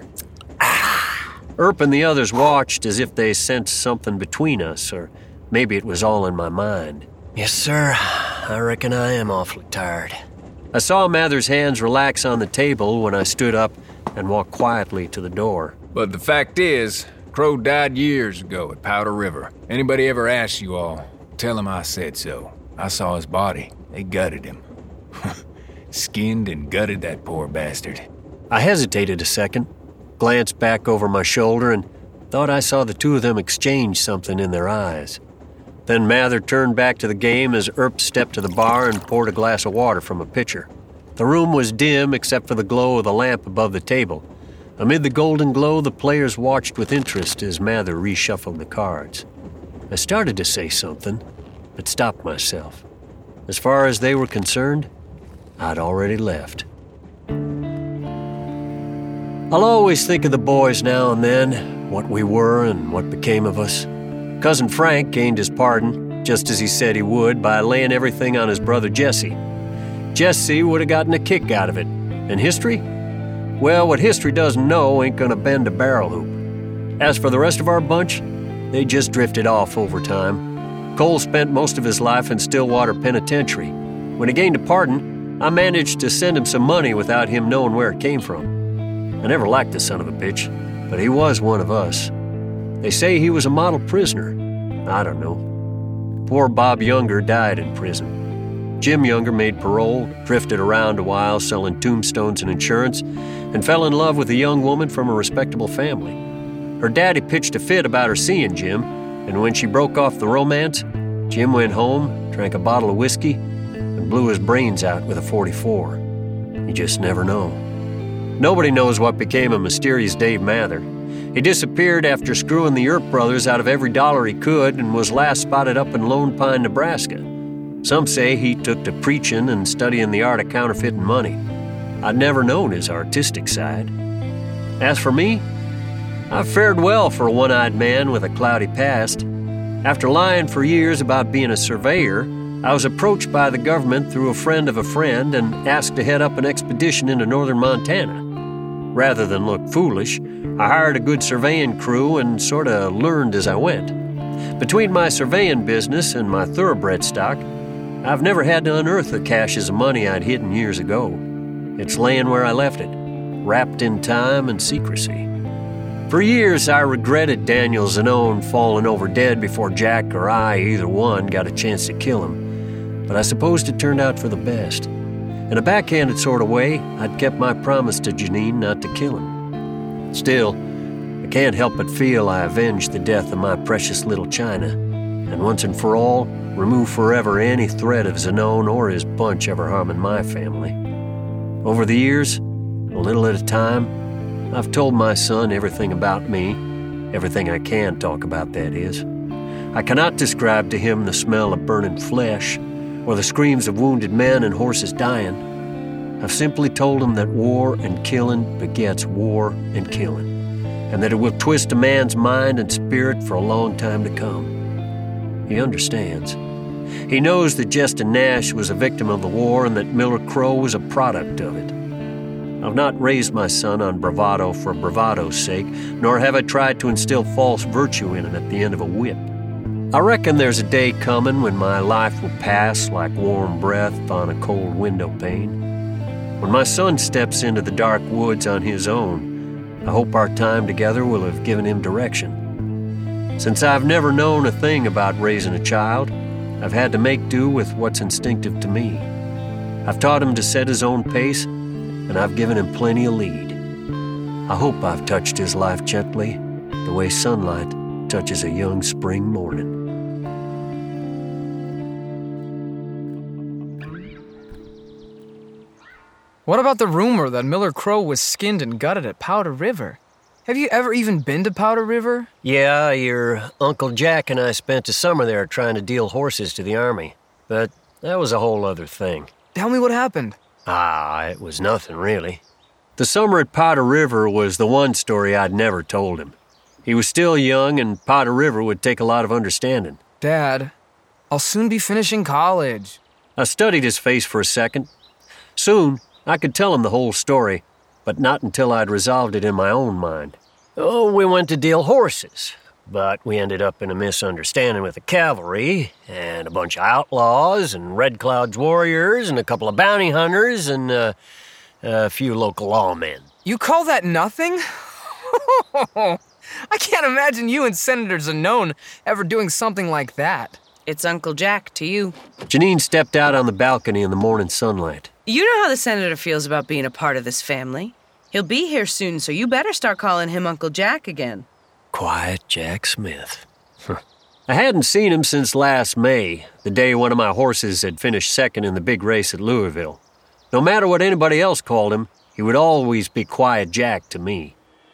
Earp and the others watched as if they sensed something between us, or maybe it was all in my mind. Yes, sir. I reckon I am awfully tired. I saw Mather's hands relax on the table when I stood up and walked quietly to the door. But the fact is, Crow died years ago at Powder River. Anybody ever asks you all, tell him I said so. I saw his body. They gutted him. Skinned and gutted that poor bastard. I hesitated a second, glanced back over my shoulder, and thought I saw the two of them exchange something in their eyes. Then Mather turned back to the game as Earp stepped to the bar and poured a glass of water from a pitcher. The room was dim except for the glow of the lamp above the table. Amid the golden glow, the players watched with interest as Mather reshuffled the cards. I started to say something, but stopped myself. As far as they were concerned, I'd already left. I'll always think of the boys now and then, what we were and what became of us. Cousin Frank gained his pardon, just as he said he would, by laying everything on his brother Jesse. Jesse would have gotten a kick out of it. And history? Well, what history doesn't know ain't gonna bend a barrel hoop. As for the rest of our bunch, they just drifted off over time. Cole spent most of his life in Stillwater Penitentiary. When he gained a pardon, I managed to send him some money without him knowing where it came from. I never liked the son of a bitch, but he was one of us. They say he was a model prisoner. I don't know. Poor Bob Younger died in prison. Jim Younger made parole, drifted around a while selling tombstones and insurance, and fell in love with a young woman from a respectable family. Her daddy pitched a fit about her seeing Jim, and when she broke off the romance, Jim went home, drank a bottle of whiskey, and blew his brains out with a forty-four. You just never know. Nobody knows what became of mysterious Dave Mather. He disappeared after screwing the Earp brothers out of every dollar he could and was last spotted up in Lone Pine, Nebraska. Some say he took to preaching and studying the art of counterfeiting money. I'd never known his artistic side. As for me, I've fared well for a one-eyed man with a cloudy past. After lying for years about being a surveyor, I was approached by the government through a friend of a friend and asked to head up an expedition into northern Montana. Rather than look foolish, I hired a good surveying crew and sort of learned as I went. Between my surveying business and my thoroughbred stock, I've never had to unearth the caches of money I'd hidden years ago. It's laying where I left it, wrapped in time and secrecy. For years, I regretted Daniel Zanone falling over dead before Jack or I, either one, got a chance to kill him. But I supposed it turned out for the best. In a backhanded sort of way, I'd kept my promise to Janine not to kill him. Still, I can't help but feel I avenged the death of my precious little China, and once and for all, remove forever any threat of Zanone or his bunch ever harming my family. Over the years, a little at a time, I've told my son everything about me, everything I can talk about, that is. I cannot describe to him the smell of burning flesh, or the screams of wounded men and horses dying. I've simply told him that war and killing begets war and killing, and that it will twist a man's mind and spirit for a long time to come. He understands. He knows that Justin Nash was a victim of the war and that Miller Crow was a product of it. I've not raised my son on bravado for bravado's sake, nor have I tried to instill false virtue in him at the end of a whip. I reckon there's a day coming when my life will pass like warm breath on a cold window pane. When my son steps into the dark woods on his own, I hope our time together will have given him direction. Since I've never known a thing about raising a child, I've had to make do with what's instinctive to me. I've taught him to set his own pace, and I've given him plenty of lead. I hope I've touched his life gently, the way sunlight touches a young spring morning. What about the rumor that Miller Crow was skinned and gutted at Powder River? Have you ever even been to Powder River? Yeah, your Uncle Jack and I spent a summer there trying to deal horses to the Army. But that was a whole other thing. Tell me what happened. Ah, it was nothing, really. The summer at Powder River was the one story I'd never told him. He was still young, and Powder River would take a lot of understanding. Dad, I'll soon be finishing college. I studied his face for a second. Soon, I could tell him the whole story, but not until I'd resolved it in my own mind. Oh, we went to deal horses, but we ended up in a misunderstanding with the cavalry, and a bunch of outlaws, and Red Cloud's warriors, and a couple of bounty hunters, and uh, a few local lawmen. You call that nothing? I can't imagine you and Senator Zanone ever doing something like that. It's Uncle Jack to you. Janine stepped out on the balcony in the morning sunlight. You know how the senator feels about being a part of this family. He'll be here soon, so you better start calling him Uncle Jack again. Quiet Jack Smith. I hadn't seen him since last May, the day one of my horses had finished second in the big race at Louisville. No matter what anybody else called him, he would always be Quiet Jack to me.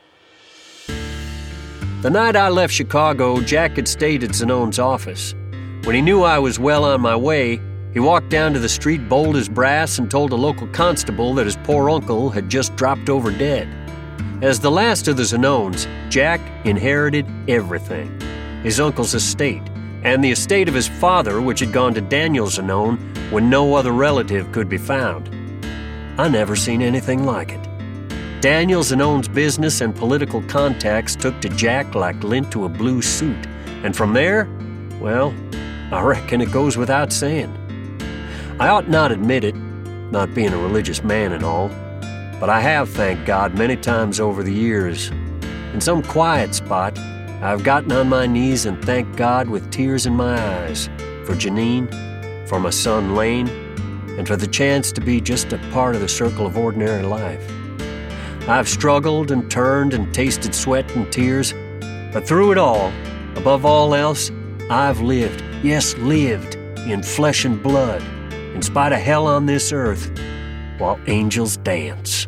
The night I left Chicago, Jack had stayed at Zanone's office. When he knew I was well on my way, he walked down to the street bold as brass and told a local constable that his poor uncle had just dropped over dead. As the last of the Zanones, Jack inherited everything. His uncle's estate, and the estate of his father, which had gone to Daniel Zanone when no other relative could be found. I never seen anything like it. Daniel Zanone's business and political contacts took to Jack like lint to a blue suit, and from there, well, I reckon it goes without saying. I ought not admit it, not being a religious man and all, but I have thanked God many times over the years. In some quiet spot, I've gotten on my knees and thanked God with tears in my eyes for Janine, for my son Lane, and for the chance to be just a part of the circle of ordinary life. I've struggled and turned and tasted sweat and tears, but through it all, above all else, I've lived, yes, lived, in flesh and blood, in spite of hell on this earth, while angels dance.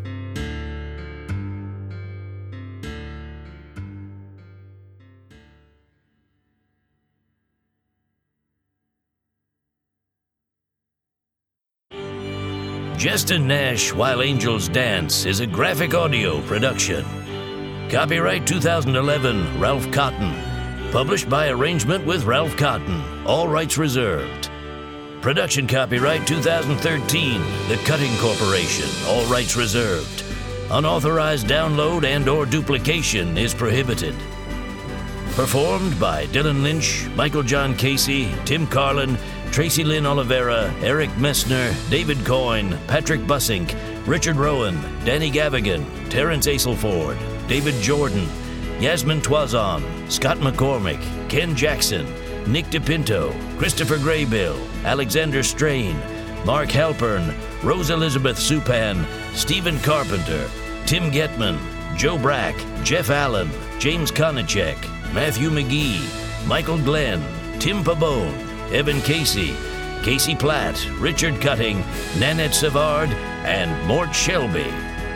Justin Nash, While Angels Dance is a graphic audio production. Copyright two thousand eleven, Ralph Cotton. Published by arrangement with Ralph Cotton. All rights reserved. Production copyright two thousand thirteen, The Cutting Corporation. All rights reserved. Unauthorized download and or duplication is prohibited. Performed by Dylan Lynch, Michael John Casey, Tim Carlin, Tracy Lynn Oliveira, Eric Messner, David Coyne, Patrick Bussink, Richard Rowan, Danny Gavigan, Terrence Aselford, David Jordan, Yasmin Twazon, Scott McCormick, Ken Jackson, Nick DePinto, Christopher Graybill, Alexander Strain, Mark Halpern, Rose Elizabeth Supan, Stephen Carpenter, Tim Getman, Joe Brack, Jeff Allen, James Konachek, Matthew McGee, Michael Glenn, Tim Pabone, Evan Casey, Casey Platt, Richard Cutting, Nanette Savard, and Mort Shelby.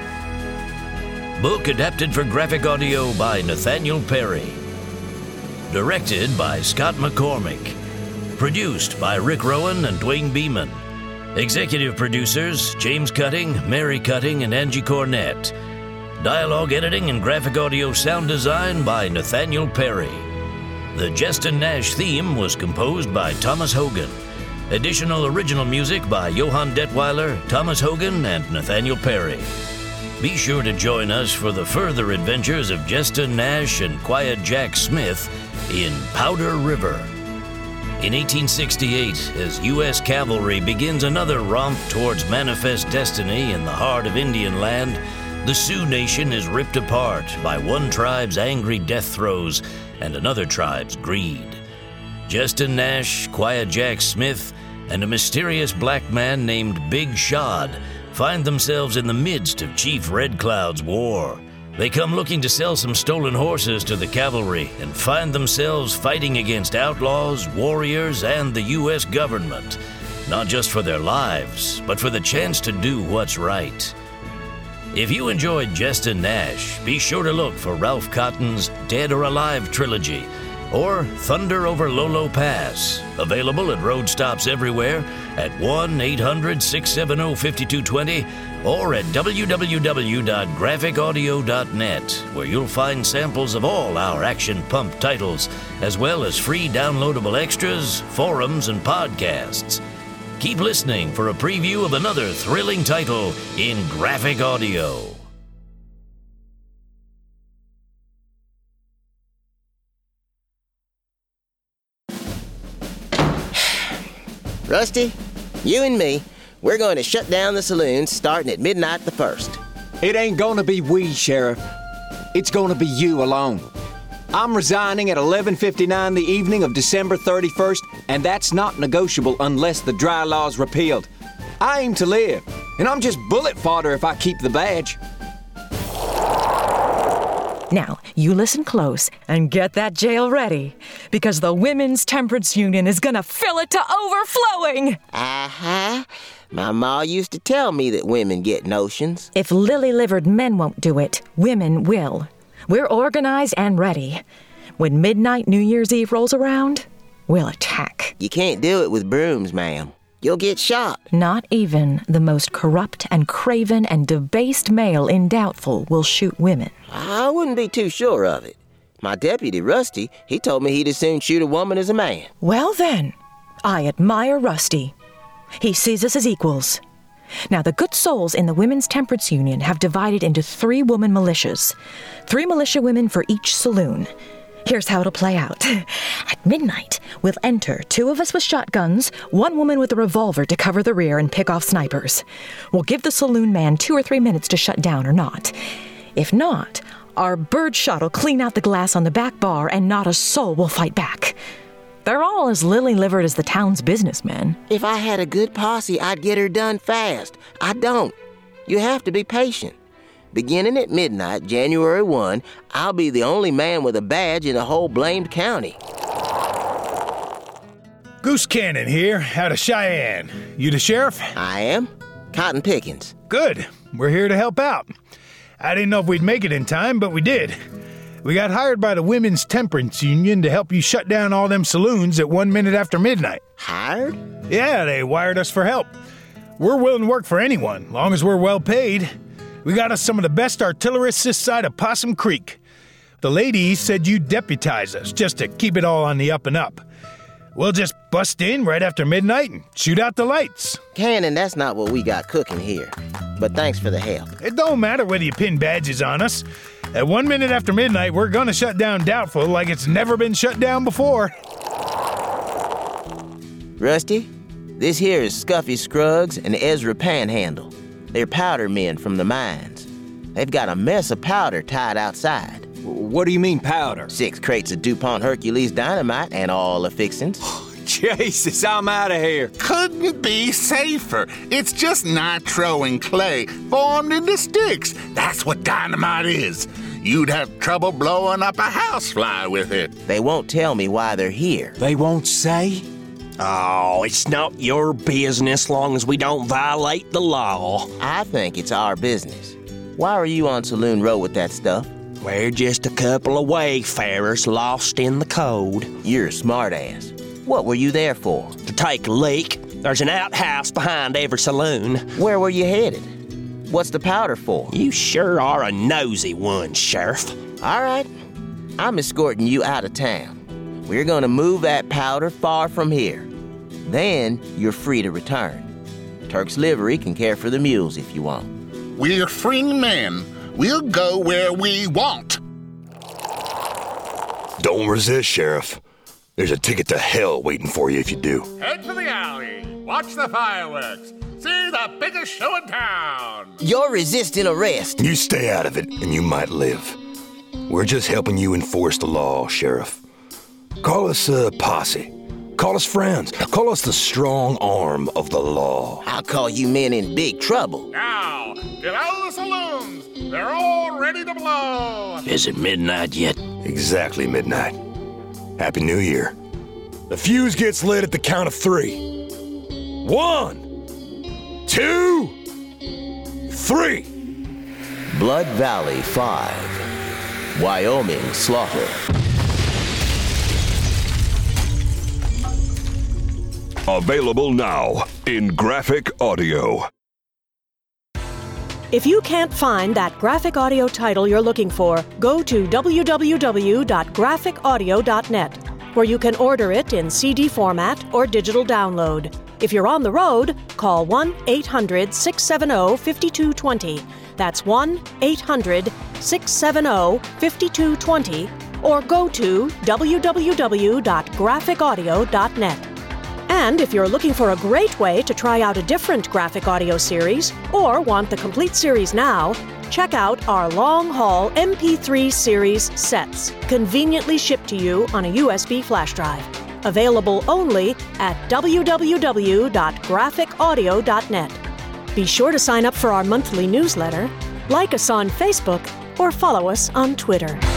Book adapted for graphic audio by Nathaniel Perry. Directed by Scott McCormick. Produced by Rick Rowan and Dwayne Beeman. Executive producers James Cutting, Mary Cutting, and Angie Cornett. Dialogue editing and graphic audio sound design by Nathaniel Perry. The Jestin' Nash theme was composed by Thomas Hogan. Additional original music by Johann Detweiler, Thomas Hogan, and Nathaniel Perry. Be sure to join us for the further adventures of Jestin' Nash and Quiet Jack Smith in Powder River. In eighteen sixty-eight, as U S cavalry begins another romp towards manifest destiny in the heart of Indian land, the Sioux Nation is ripped apart by one tribe's angry death throes and another tribe's greed. Jestin' Nash, Quiet Jack Smith, and a mysterious black man named Big Shot find themselves in the midst of Chief Red Cloud's war. They come looking to sell some stolen horses to the cavalry and find themselves fighting against outlaws, warriors, and the U S government, not just for their lives, but for the chance to do what's right. If you enjoyed Jestin' Nash, be sure to look for Ralph Cotton's Dead or Alive trilogy or Thunder over Lolo Pass, available at road stops everywhere at one eight hundred, six seven zero, five two two zero or at w w w dot graphic audio dot net, where you'll find samples of all our Action Pump titles, as well as free downloadable extras, forums, and podcasts. Keep listening for a preview of another thrilling title in graphic audio. Rusty, you and me, we're going to shut down the saloons starting at midnight the first. It ain't gonna be we, Sheriff. It's gonna be you alone. I'm resigning at eleven fifty-nine the evening of December thirty-first, and that's not negotiable unless the dry law's repealed. I aim to live, and I'm just bullet fodder if I keep the badge. Now, you listen close and get that jail ready, because the Women's Temperance Union is gonna fill it to overflowing! Uh-huh. My ma used to tell me that women get notions. If lily-livered men won't do it, women will. We're organized and ready. When midnight New Year's Eve rolls around, we'll attack. You can't do it with brooms, ma'am. You'll get shot. Not even the most corrupt and craven and debased male in Doubtful will shoot women. I wouldn't be too sure of it. My deputy, Rusty, he told me he'd as soon shoot a woman as a man. Well then, I admire Rusty. He sees us as equals. Now, the good souls in the Women's Temperance Union have divided into three woman militias. Three militia women for each saloon. Here's how it'll play out. At midnight, we'll enter, two of us with shotguns, one woman with a revolver to cover the rear and pick off snipers. We'll give the saloon man two or three minutes to shut down or not. If not, our bird shot will clean out the glass on the back bar and not a soul will fight back. They're all as lily-livered as the town's businessmen. If I had a good posse, I'd get her done fast. I don't. You have to be patient. Beginning at midnight, January first, I'll be the only man with a badge in the whole blamed county. Goose Cannon here, out of Cheyenne. You the sheriff? I am. Cotton Pickens. Good. We're here to help out. I didn't know if we'd make it in time, but we did. We got hired by the Women's Temperance Union to help you shut down all them saloons at one minute after midnight. Hired? Yeah, they wired us for help. We're willing to work for anyone, long as we're well paid. We got us some of the best artillerists this side of Possum Creek. The ladies said you'd deputize us, just to keep it all on the up and up. We'll just bust in right after midnight and shoot out the lights. Cannon, that's not what we got cooking here. But thanks for the help. It don't matter whether you pin badges on us. At one minute after midnight, we're gonna shut down Doubtful like it's never been shut down before. Rusty, this here is Scuffy Scruggs and Ezra Panhandle. They're powder men from the mines. They've got a mess of powder tied outside. What do you mean powder? Six crates of DuPont Hercules dynamite and all the fixings. Jesus, I'm out of here. Couldn't be safer. It's just nitro and clay formed into sticks. That's what dynamite is. You'd have trouble blowing up a housefly with it. They won't tell me why they're here. They won't say? Oh, it's not your business long as we don't violate the law. I think it's our business. Why are you on Saloon Row with that stuff? We're just a couple of wayfarers lost in the cold. You're a smartass. What were you there for? To take a leak. There's an outhouse behind every saloon. Where were you headed? What's the powder for? You sure are a nosy one, Sheriff. All right. I'm escorting you out of town. We're going to move that powder far from here. Then you're free to return. Turk's Livery can care for the mules if you want. We're free men. We'll go where we want. Don't resist, Sheriff. There's a ticket to hell waiting for you if you do. Head to the alley. Watch the fireworks. See the biggest show in town. You're resisting arrest. You stay out of it, and you might live. We're just helping you enforce the law, Sheriff. Call us a posse. Call us friends. Call us the strong arm of the law. I'll call you men in big trouble. Now, get out of the saloons. They're all ready to blow. Is it midnight yet? Exactly midnight. Happy New Year. The fuse gets lit at the count of three. One, two, three. Blood Valley five. Wyoming Slaughter. Available now in graphic audio. If you can't find that graphic audio title you're looking for, go to w w w dot graphic audio dot net, where you can order it in C D format or digital download. If you're on the road, call one eight hundred six seven zero five two two zero. That's one eight hundred six seven zero five two two zero, or go to w w w dot graphic audio dot net. And if you're looking for a great way to try out a different graphic audio series, or want the complete series now, check out our long-haul M P three series sets, conveniently shipped to you on a U S B flash drive. Available only at w w w dot graphic audio dot net. Be sure to sign up for our monthly newsletter, like us on Facebook, or follow us on Twitter.